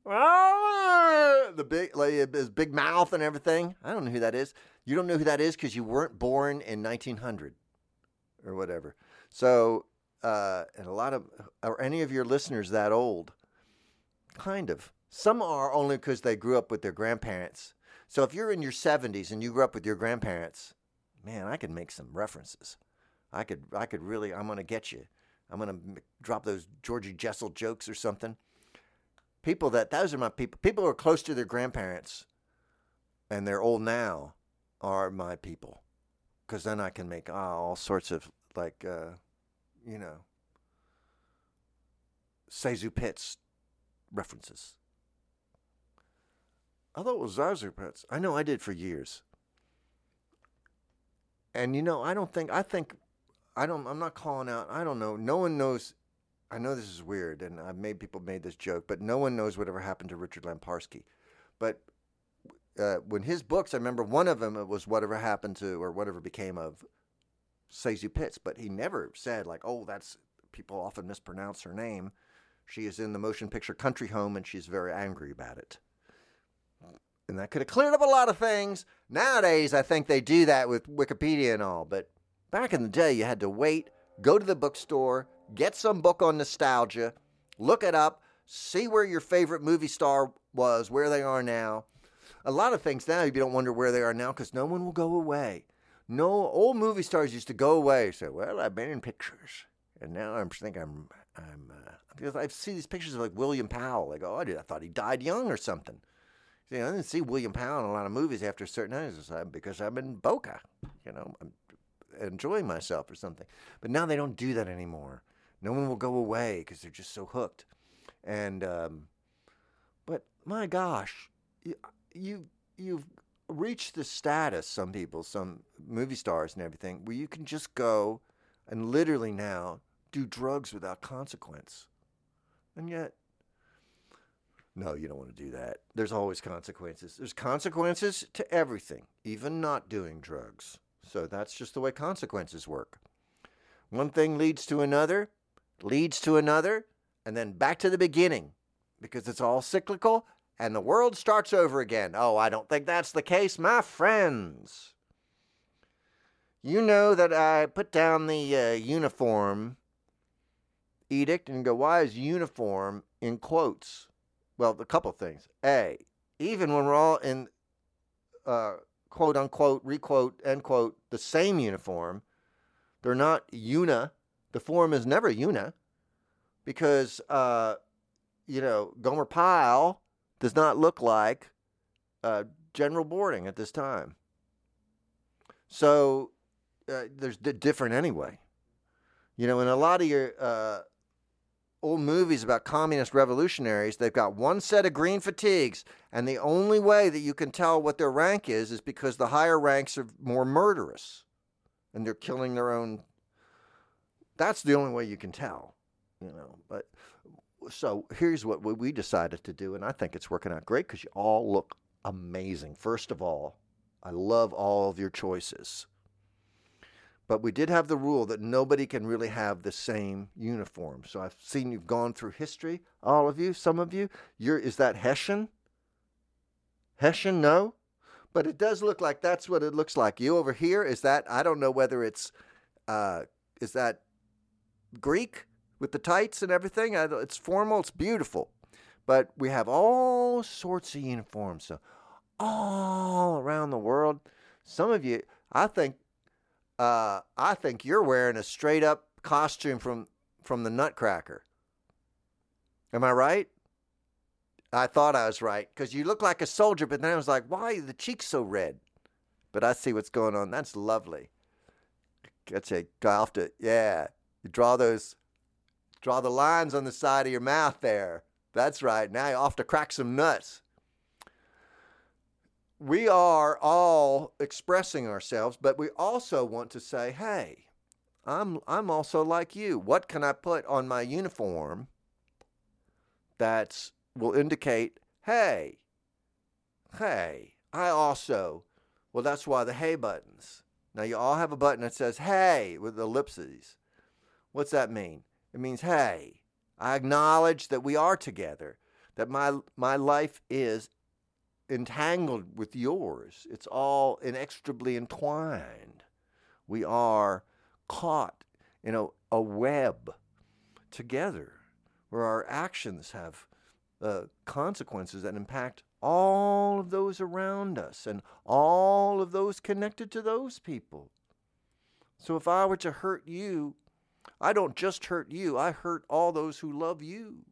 S4: the big like his big mouth and everything. I don't know who that is. You don't know who that is because you weren't born in nineteen hundred or whatever. So, uh, and a lot of are any of your listeners that old? Kind of. Some are only because they grew up with their grandparents. So if you're in your seventies and you grew up with your grandparents, man, I could make some references. I could, I could really, I'm going to get you. I'm going to drop those Georgie Jessel jokes or something. People that, those are my people. People who are close to their grandparents and they're old now are my people. Because then I can make oh, all sorts of like, uh, you know, Seizu Pitts references. I thought it was Zazu Pitts. I know I did for years. And, you know, I don't think, I think, I don't, I'm not calling out, I don't know. No one knows, I know this is weird, and I've made people made this joke, but no one knows whatever happened to Richard Lamparski. But uh, when his books, I remember one of them, it was Whatever Happened to, or Whatever Became of Seizu Pitts, but he never said, like, oh, that's, people often mispronounce her name. She is in the motion picture Country Home, and she's very angry about it. And that could have cleared up a lot of things. Nowadays, I think they do that with Wikipedia and all. But back in the day, you had to wait, go to the bookstore, get some book on nostalgia, look it up, see where your favorite movie star was, where they are now. A lot of things now, you don't wonder where they are now because no one will go away. No, old movie stars used to go away. Say, well, I've been in pictures. And now I think I'm, I'm, uh, because I see these pictures of like William Powell. Like, oh, I, did, I thought he died young or something. See, I didn't see William Powell in a lot of movies after a certain age because I'm in Boca, you know, I'm enjoying myself or something. But now they don't do that anymore. No one will go away because they're just so hooked. And, um, but my gosh, you, you, you've reached the status, some people, some movie stars and everything, where you can just go and literally now do drugs without consequence. And yet, no, you don't want to do that. There's always consequences. There's consequences to everything, even not doing drugs. So that's just the way consequences work. One thing leads to another, leads to another, and then back to the beginning, because it's all cyclical, and the world starts over again. Oh, I don't think that's the case, my friends. You know that I put down the uh, uniform edict and go, why is uniform in quotes? Well, a couple things. A, even when we're all in uh, quote unquote, requote, end quote, the same uniform, they're not una. The form is never una because, uh, you know, Gomer Pyle does not look like uh, General Boarding at this time. So uh, there's d- different anyway. You know, in a lot of your uh, old movies about communist revolutionaries, they've got one set of green fatigues, and the only way that you can tell what their rank is is because the higher ranks are more murderous, and they're killing their own. That's the only way you can tell, you know. But so here's what we decided to do, and I think it's working out great because you all look amazing. First of all, I love all of your choices. But we did have the rule that nobody can really have the same uniform. So I've seen you've gone through history, all of you, some of you. You're, is that Hessian? Hessian, no? But it does look like that's what it looks like. You over here, is that, I don't know whether it's, uh, is that Greek with the tights and everything? I, it's formal, it's beautiful. But we have all sorts of uniforms. So all around the world, some of you, I think, Uh, I think you're wearing a straight up costume from, from the Nutcracker. Am I right? I thought I was right because you look like a soldier, but then I was like, why are the cheeks so red? But I see what's going on. That's lovely. Get you off to, yeah. You draw those, draw the lines on the side of your mouth there. That's right. Now you're off to crack some nuts. We are all expressing ourselves, but we also want to say, hey, I'm I'm also like you. What can I put on my uniform that will indicate, hey, hey, I also, well, that's why the hey buttons. Now, you all have a button that says, hey, with ellipses. What's that mean? It means, hey, I acknowledge that we are together, that my my life is entangled with yours. It's all inextricably entwined. We are caught in a, a web together where our actions have uh, consequences that impact all of those around us and all of those connected to those people. So if I were to hurt you, I don't just hurt you, I hurt all those who love you.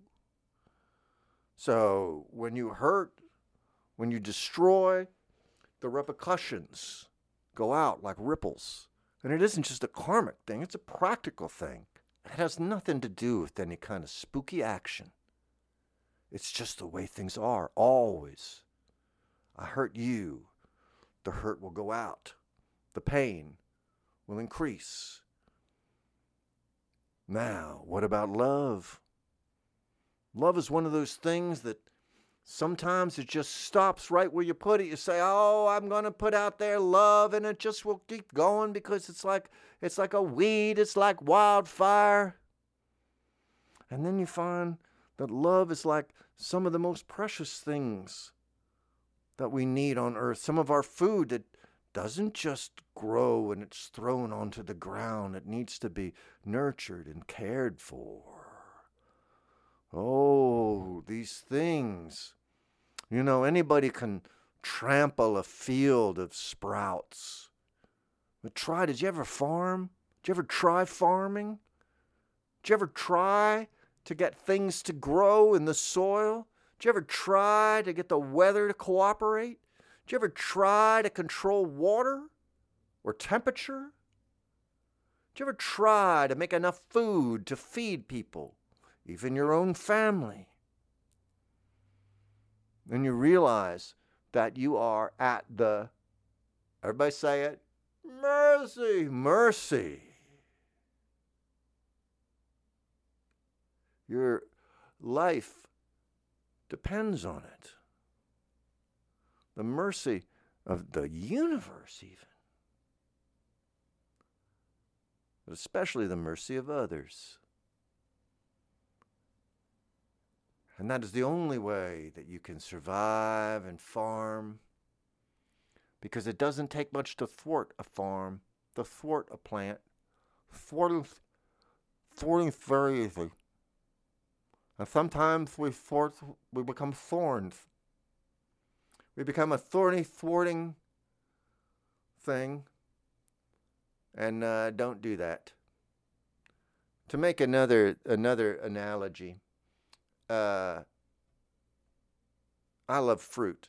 S4: So when you hurt, when you destroy, the repercussions go out like ripples And it isn't just a karmic thing, it's a practical thing. It has nothing to do with any kind of spooky action. It's just the way things are, always. I hurt you, the hurt will go out. The pain will increase. Now, what about love? Love is one of those things that sometimes it just stops right where you put it. You say, oh, I'm going to put out there love, and it just will keep going because it's like it's like a weed. It's like wildfire. And then you find that love is like some of the most precious things that we need on earth. Some of our food that doesn't just grow and it's thrown onto the ground. It needs to be nurtured and cared for. Oh, these things. You know, anybody can trample a field of sprouts. But try, did you ever farm? Did you ever try farming? Did you ever try to get things to grow in the soil? Did you ever try to get the weather to cooperate? Did you ever try to control water or temperature? Did you ever try to make enough food to feed people, even your own family? And you realize that you are at the, everybody say it, mercy, mercy. Your life depends on it. The mercy of the universe, even. But especially the mercy of others. And that is the only way that you can survive and farm. Because it doesn't take much to thwart a farm, to thwart a plant. Thwarting, thwarting is very easy. And sometimes we thwart, we become thorns. We become a thorny, thwarting thing. And uh, don't do that. To make another another analogy, uh, I love fruit.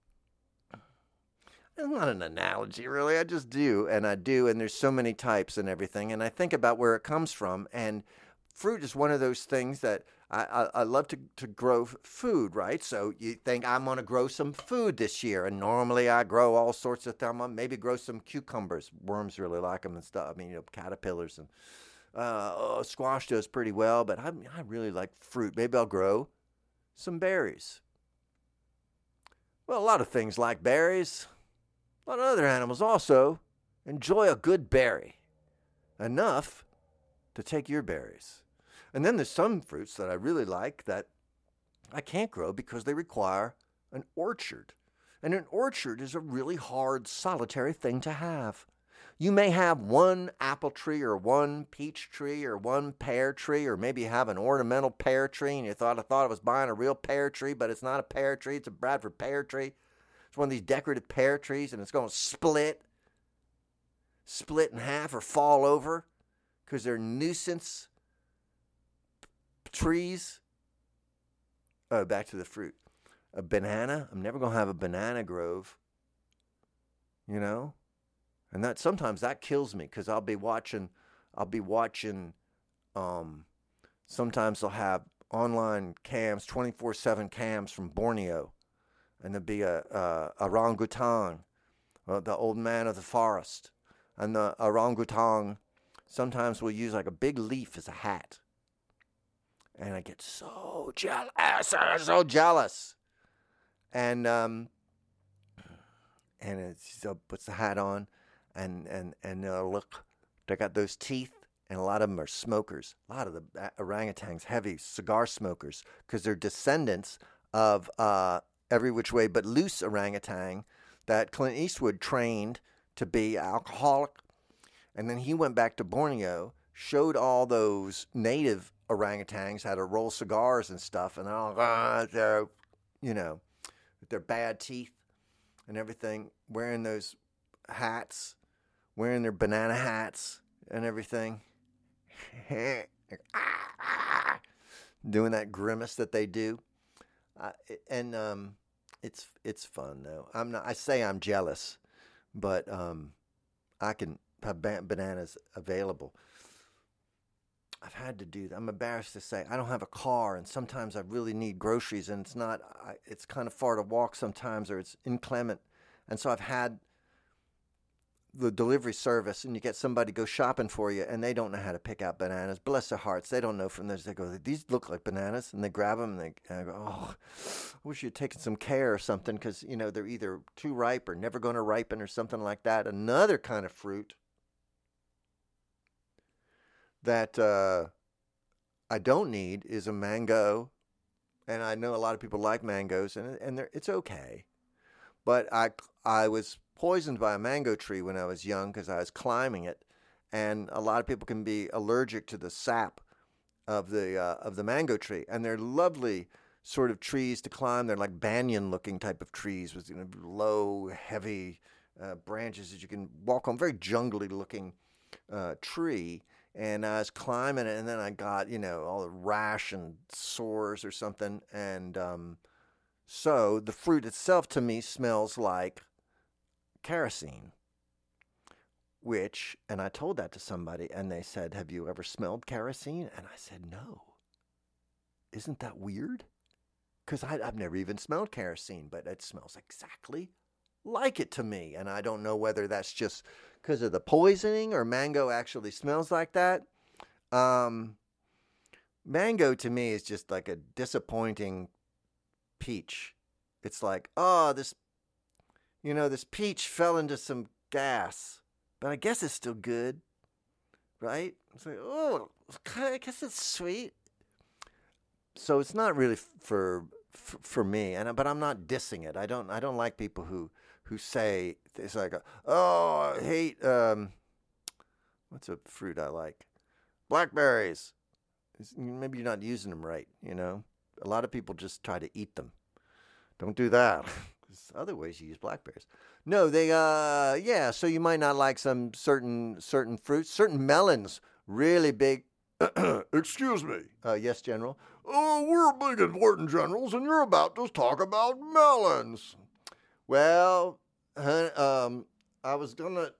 S4: It's not an analogy, really. I just do, and I do, and there's so many types and everything. And I think about where it comes from, and fruit is one of those things that I, I, I love to, to grow food, right? So you think I'm going to grow some food this year, and normally I grow all sorts of things. Maybe grow some cucumbers. Worms really like them and stuff. I mean, you know, caterpillars and uh, oh, squash does pretty well, but I, I really like fruit. Maybe I'll grow some berries. Well, a lot of things like berries. A lot of other animals also enjoy a good berry, enough to take your berries. And then there's some fruits that I really like that I can't grow because they require an orchard. And an orchard is a really hard, solitary thing to have. You may have one apple tree or one peach tree or one pear tree, or maybe you have an ornamental pear tree and you thought I thought I was buying a real pear tree, but it's not a pear tree, it's a Bradford pear tree. It's one of these decorative pear trees, and it's going to split, split in half or fall over because they're nuisance trees. Oh, back to the fruit. A banana. I'm never going to have a banana grove, you know? And that sometimes that kills me because I'll be watching, I'll be watching, um, sometimes they'll have online cams, twenty-four seven cams from Borneo. And there'll be a, a orangutan, uh, the old man of the forest. And the orangutan sometimes will use like a big leaf as a hat. And I get so jealous, so jealous. And um, and it so puts the hat on, and and and uh, look, they got those teeth, and a lot of them are smokers. A lot of the orangutans, heavy cigar smokers, because they're descendants of uh. Every Which Way But Loose orangutan that Clint Eastwood trained to be alcoholic. And then he went back to Borneo, showed all those native orangutans how to roll cigars and stuff, and all, uh, they're, you know, with their bad teeth and everything, wearing those hats, wearing their banana hats and everything. Doing that grimace that they do. Uh, and um, it's it's fun though. I'm not. I say I'm jealous, but um, I can have ba- bananas available. I've had to do that. I'm embarrassed to say I don't have a car, and sometimes I really need groceries, and it's not. I, it's kind of far to walk sometimes, or it's inclement, and so I've had the delivery service, and you get somebody go shopping for you, and they don't know how to pick out bananas. Bless their hearts, they don't know from those. They go, these look like bananas, and they grab them, and they and I go, oh, I wish you'd taken some care or something, because you know they're either too ripe or never going to ripen or something like that. Another kind of fruit that uh, I don't need is a mango, and I know a lot of people like mangoes, and and they're, it's okay, but I I was poisoned by a mango tree when I was young because I was climbing it, and a lot of people can be allergic to the sap of the uh, of the mango tree, and they're lovely sort of trees to climb. They're like banyan-looking type of trees with you know, low, heavy uh, branches that you can walk on. Very jungly-looking uh, tree. And I was climbing it, and then I got, you know, all the rash and sores or something. And um, so the fruit itself to me smells like kerosene, which, and I told that to somebody, and they said, have you ever smelled kerosene? And I said, no. Isn't that weird? Because I've never even smelled kerosene, but it smells exactly like it to me. And I don't know whether that's just because of the poisoning or mango actually smells like that. Um, mango to me is just like a disappointing peach. It's like, oh, this, you know, this peach fell into some gas, but I guess it's still good, right? It's like, oh, I guess it's sweet. So it's not really for for, for me, and but I'm not dissing it. I don't I don't like people who. who say, it's like, oh, I hate, um, what's a fruit I like? Blackberries. It's, maybe you're not using them right, you know? A lot of people just try to eat them. Don't do that. There's other ways you use blackberries. No, they, uh, yeah, so you might not like some certain certain fruits. Certain melons, really big. Excuse me. Uh, yes, General. Oh, we're big important generals, and you're about to talk about melons. Well, um, I was going to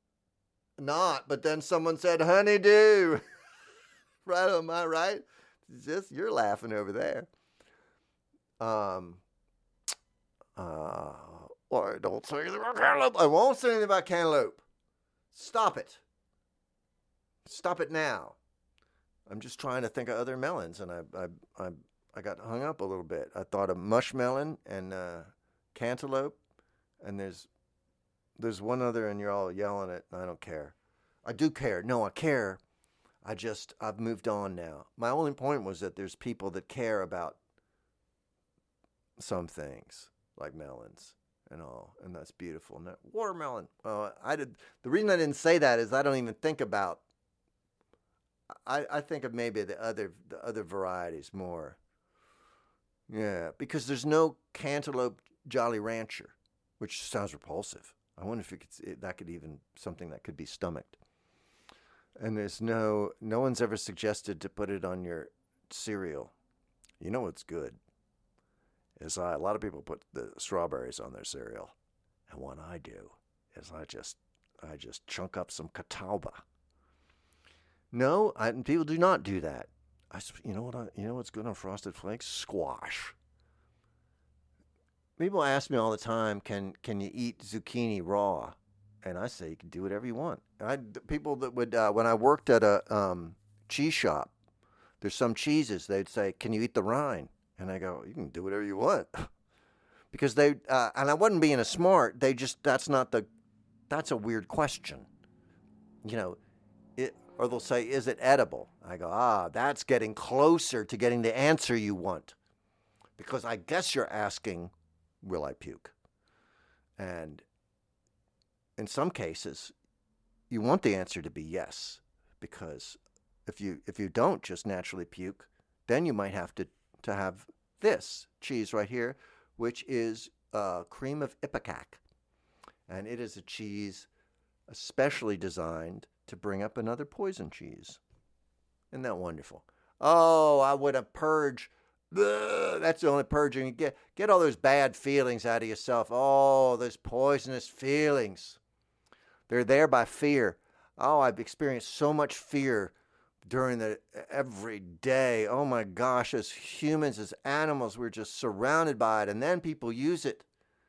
S4: not, but then someone said honeydew. Right, am I right? Just, you're laughing over there. Um, uh, well, I don't say anything about cantaloupe. I won't say anything about cantaloupe. Stop it. Stop it now. I'm just trying to think of other melons, and I I I, I got hung up a little bit. I thought of mushmelon and uh, cantaloupe. And there's there's one other, and you're all yelling it, and I don't care. I do care. No, I care. I just, I've moved on now. My only point was that there's people that care about some things, like melons and all, and that's beautiful. And that watermelon, well, I did, the reason I didn't say that is I don't even think about, I, I think of maybe the other the other varieties more. Yeah, because there's no cantaloupe Jolly Rancher, which sounds repulsive. I wonder if it could, that could even, something that could be stomached. And there's no, no one's ever suggested to put it on your cereal. You know what's good? Is I, a lot of people put the strawberries on their cereal. And what I do is I just, I just chunk up some Catawba. No, I, people do not do that. I, you know what? I, you know what's good on Frosted Flakes? Squash. People ask me all the time, can can you eat zucchini raw? And I say you can do whatever you want. I, people that would, uh, when I worked at a um, cheese shop, there's some cheeses, they'd say, can you eat the rind? And I go, you can do whatever you want. Because they, uh, and I wasn't being a smart, they just, that's not the, that's a weird question. You know, it, or they'll say, is it edible? I go, ah, that's getting closer to getting the answer you want. Because I guess you're asking, will I puke? And in some cases, you want the answer to be yes, because if you if you don't just naturally puke, then you might have to, to have this cheese right here, which is uh, cream of Ipecac. And it is a cheese especially designed to bring up another poison cheese. Isn't that wonderful? Oh, I would have purged. Ugh, that's the only purging you get. Get all those bad feelings out of yourself. Oh, those poisonous feelings. They're there by fear. Oh, I've experienced so much fear during the every day. Oh my gosh, as humans, as animals, we're just surrounded by it. And then people use it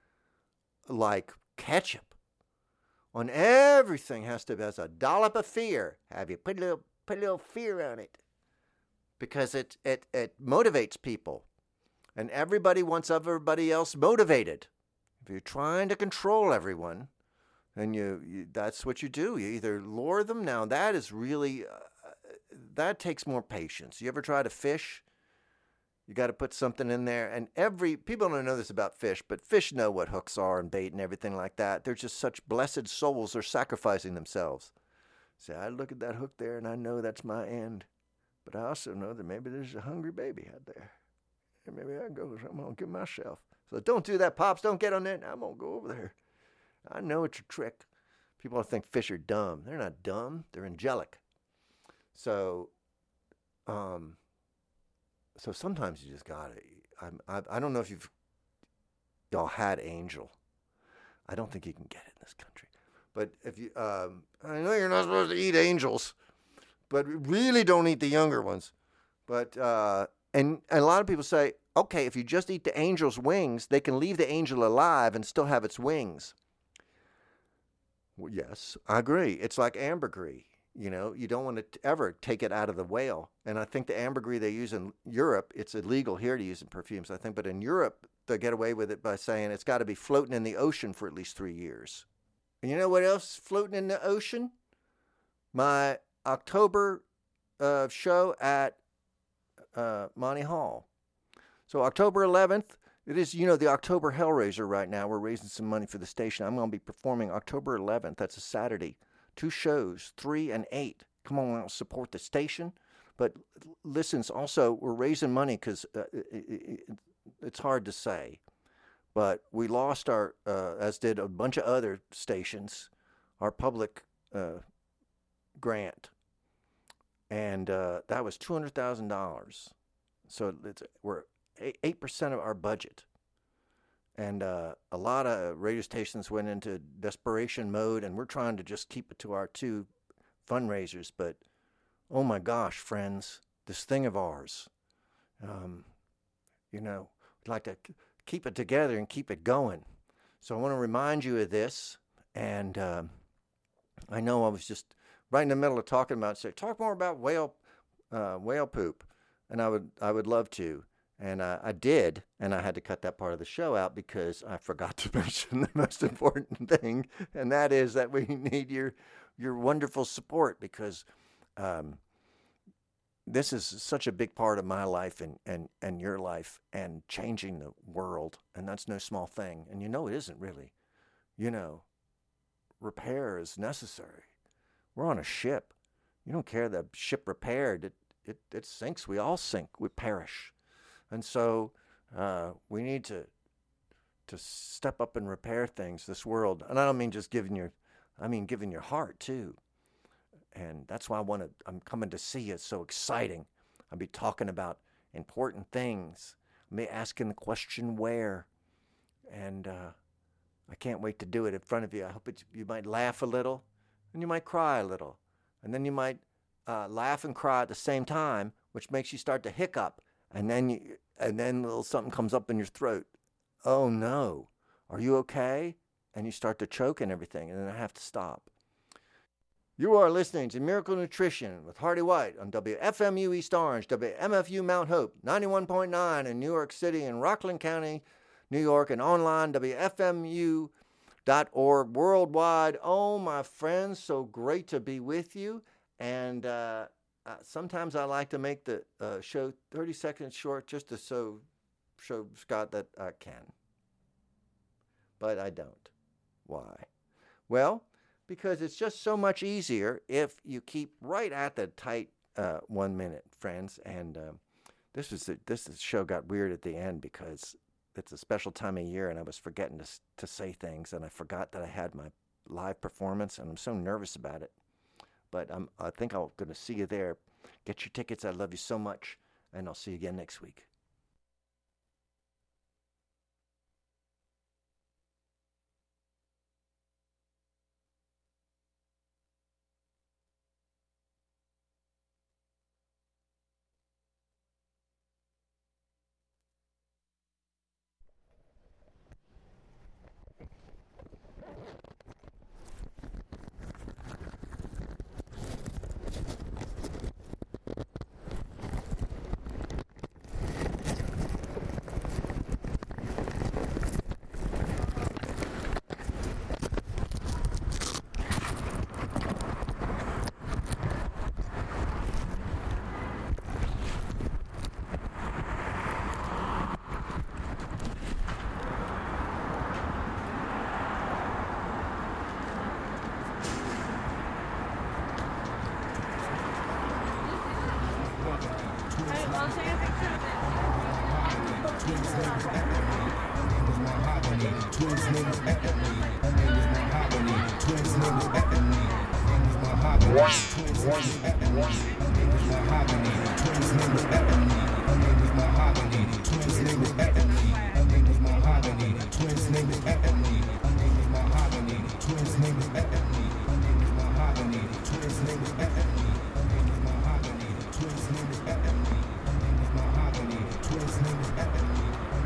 S4: like ketchup on everything. Has to has a dollop of fear. Have you put a little put a little fear on it? Because it it it motivates people. And everybody wants everybody else motivated. If you're trying to control everyone, then you, you that's what you do. You either lure them. Now that is really uh, that takes more patience. You ever try to fish? You got to put something in there, and every people don't know this about fish, but fish know what hooks are and bait and everything like that. They're just such blessed souls. They're sacrificing themselves. Say, I look at that hook there, and I know that's my end, but I also know that maybe there's a hungry baby out there. And maybe I go, I'm going to give myself. So don't do that, Pops. Don't get on that. I'm going to go over there. I know it's a trick. People think fish are dumb. They're not dumb. They're angelic. So, um, so sometimes you just got to, I, I don't know if you've, y'all had Angel. I don't think you can get it in this country. But if you, um, I know you're not supposed to eat angels, but really don't eat the younger ones. But, uh, And, and a lot of people say, okay, if you just eat the angel's wings, they can leave the angel alive and still have its wings. Well, yes, I agree. It's like ambergris. You know, you don't want to ever take it out of the whale. And I think the ambergris they use in Europe, it's illegal here to use in perfumes, I think. But in Europe, they get away with it by saying it's got to be floating in the ocean for at least three years. And you know what else is floating in the ocean? My October uh, show at Uh, Monty Hall. So October eleventh, it is, you know, the October Hellraiser right now. We're raising some money for the station. I'm going to be performing October eleventh. That's a Saturday. Two shows, three and eight. Come on out, support the station. But listen, also, we're raising money because uh, it, it, it's hard to say. But we lost our, uh, as did a bunch of other stations, our public uh, grant. And uh, that was two hundred thousand dollars. So it's, we're eight percent of our budget. And uh, a lot of radio stations went into desperation mode, and we're trying to just keep it to our two fundraisers. But, oh my gosh, friends, this thing of ours, um, you know, we'd like to keep it together and keep it going. So I want to remind you of this. And uh, I know I was just right in the middle of talking about, say, talk more about whale, uh, whale poop, and I would, I would love to, and uh, I did, and I had to cut that part of the show out because I forgot to mention the most important thing, and that is that we need your, your wonderful support because um, this is such a big part of my life and, and, and your life and changing the world, and that's no small thing, and you know it isn't really, you know, repair is necessary. We're on a ship. You don't care the ship repaired. It, it, it sinks. We all sink. We perish. And so uh, we need to to step up and repair things, this world. And I don't mean just giving your, I mean giving your heart too. And that's why I want to, I'm coming to see you. It's so exciting. I'll be talking about important things. I'll be asking the question where. And uh, I can't wait to do it in front of you. I hope it, you might laugh a little. And you might cry a little. And then you might uh, laugh and cry at the same time, which makes you start to hiccup. And then you, and then a little something comes up in your throat. Oh no, are you okay? And you start to choke and everything, and then I have to stop. You are listening to Miracle Nutrition with Hardy White on W F M U East Orange, W M F U Mount Hope, ninety-one point nine in New York City and Rockland County, New York, and online, W F M U dot org worldwide. Oh, my friends, so great to be with you. And uh, uh, sometimes I like to make the uh, show thirty seconds short just to so, show Scott that I can. But I don't. Why? Well, because it's just so much easier if you keep right at the tight uh, one minute, friends. And uh, this was the, this show got weird at the end because it's a special time of year, and I was forgetting to to say things, and I forgot that I had my live performance, and I'm so nervous about it. But I'm, I think I'm going to see you there. Get your tickets. I love you so much, and I'll see you again next week.
S5: Twins name is Ebony. Her name is Mahogany. Twins name is Ebony. Her name is Mahogany. Twins name is Ebony. Her name is Mahogany. Twins name is Ebony. Her name is Mahogany. Twins name is Ebony. Her name is Mahogany. Twins name is Ebony. Her name is Mahogany. Twins name is Ebony. Her name is Mahogany. Twins name is Ebony. Her name is Mahogany. Twins name is Ebony. Her name is Mahogany. Twins name is Ebony.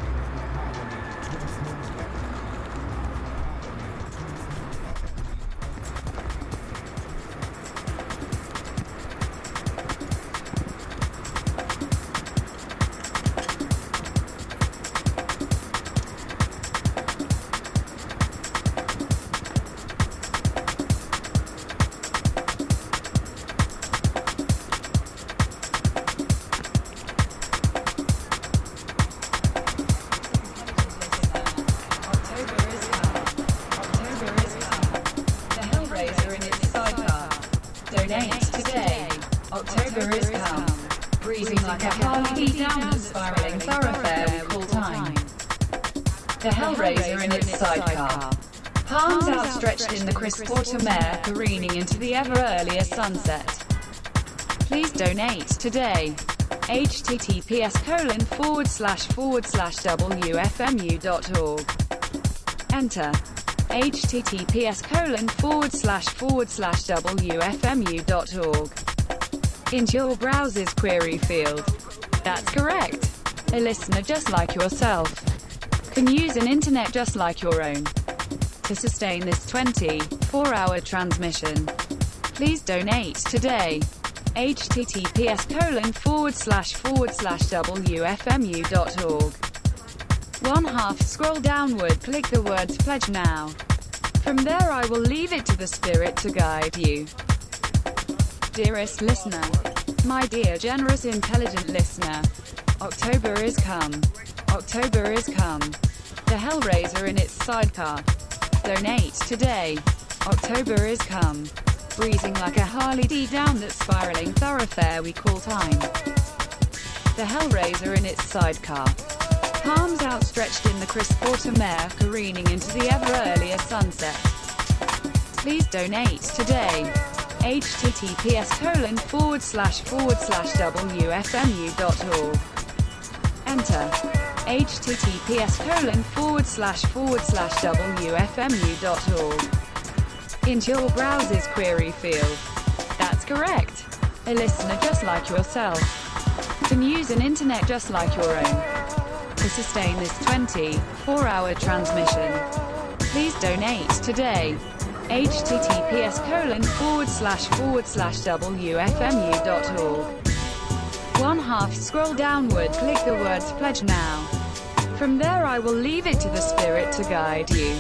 S6: In the crisp autumn air, careening into the ever earlier sunset. Please donate today. https colon forward slash forward slash wfmu dot org. Enter. https colon forward slash forward slash wfmu dot org. Into your browser's query field. That's correct. A listener just like yourself can use an internet just like your own. To sustain this twenty-four hour transmission, please donate today. https colon forward slash forward slash wfmu dot org. One half scroll downward, click the words pledge now. From there I will leave it to the spirit to guide you. Dearest listener, my dear generous intelligent listener, October is come. October is come. The Hellraiser in its sidecar. Donate today. October is come. Breezing like a Harley D down that spiraling thoroughfare we call time. The Hellraiser in its sidecar. Palms outstretched in the crisp autumn air, careening into the ever earlier sunset. Please donate today. https colon forward slash forward slash wfmu dot org. Enter. https colon forward slash forward slash wfmu dot org. Into your browser's query field. That's correct. A listener just like yourself can use an internet just like your own. To sustain this twenty-four hour transmission, please donate today. https colon forward slash forward slash wfmu dot org. One half scroll downward, click the words pledge now. From there I will leave it to the spirit to guide you.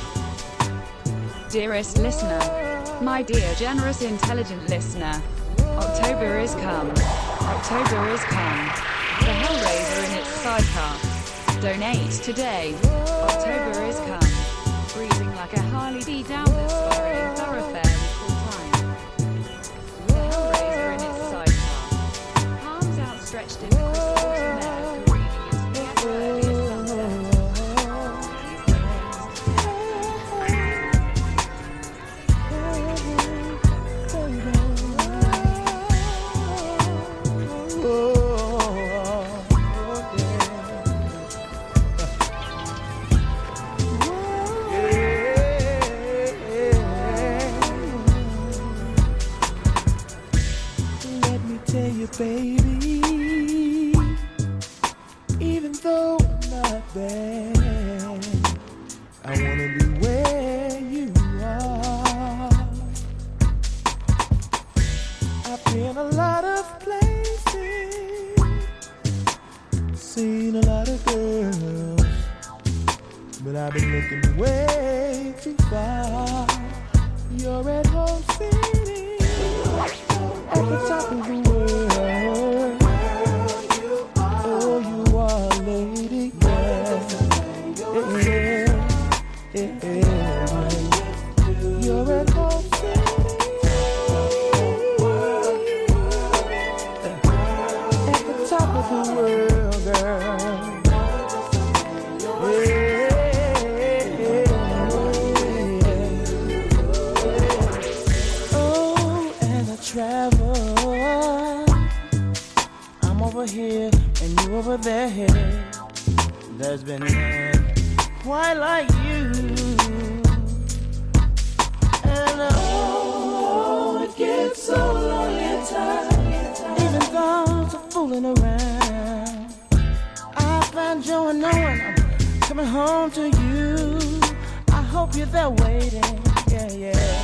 S6: Dearest listener, my dear generous intelligent listener, October is come. October is come. The Hellraiser in its sidecar. Donate today. October is come. Breezing like a Harley D down the spiraling thoroughfare we call time. The Hellraiser in its sidecar. Palms outstretched in the crisp autumn air, careening into the ever earlier sunset.
S5: Baby, even though I'm not there, I wanna be where you are. I've been a lot of places, seen a lot of girls, but I've been looking way too far. You're at home sitting at the top of the world. You're at home at the top of the world, girl. Yeah, yeah, yeah.
S7: there's been none quite like you. And oh, it gets so lonely at times. Even thoughts of fooling around. I found joy in knowing I'm coming home to you. I hope you're there waiting. Yeah, yeah.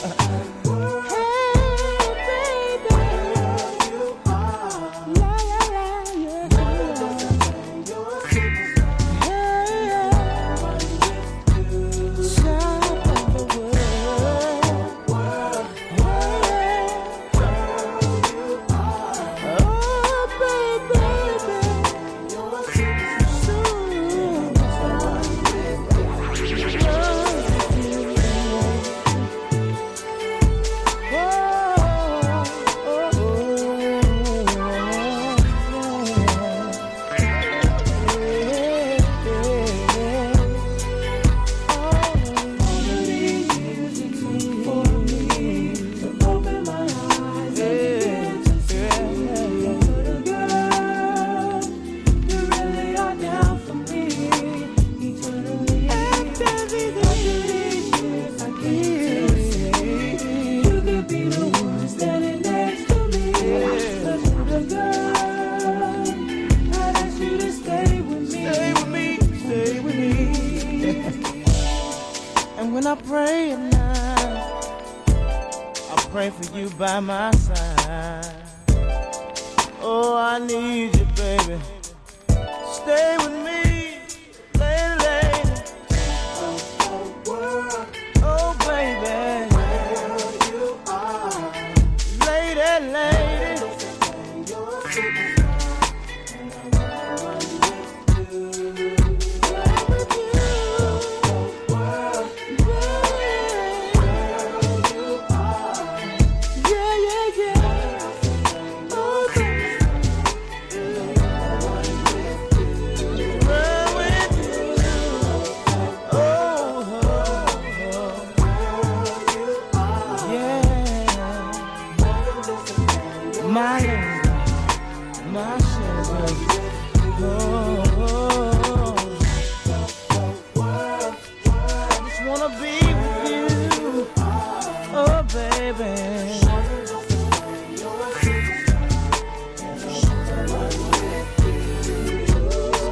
S7: By my side. Oh, I need you, baby. Stay with me.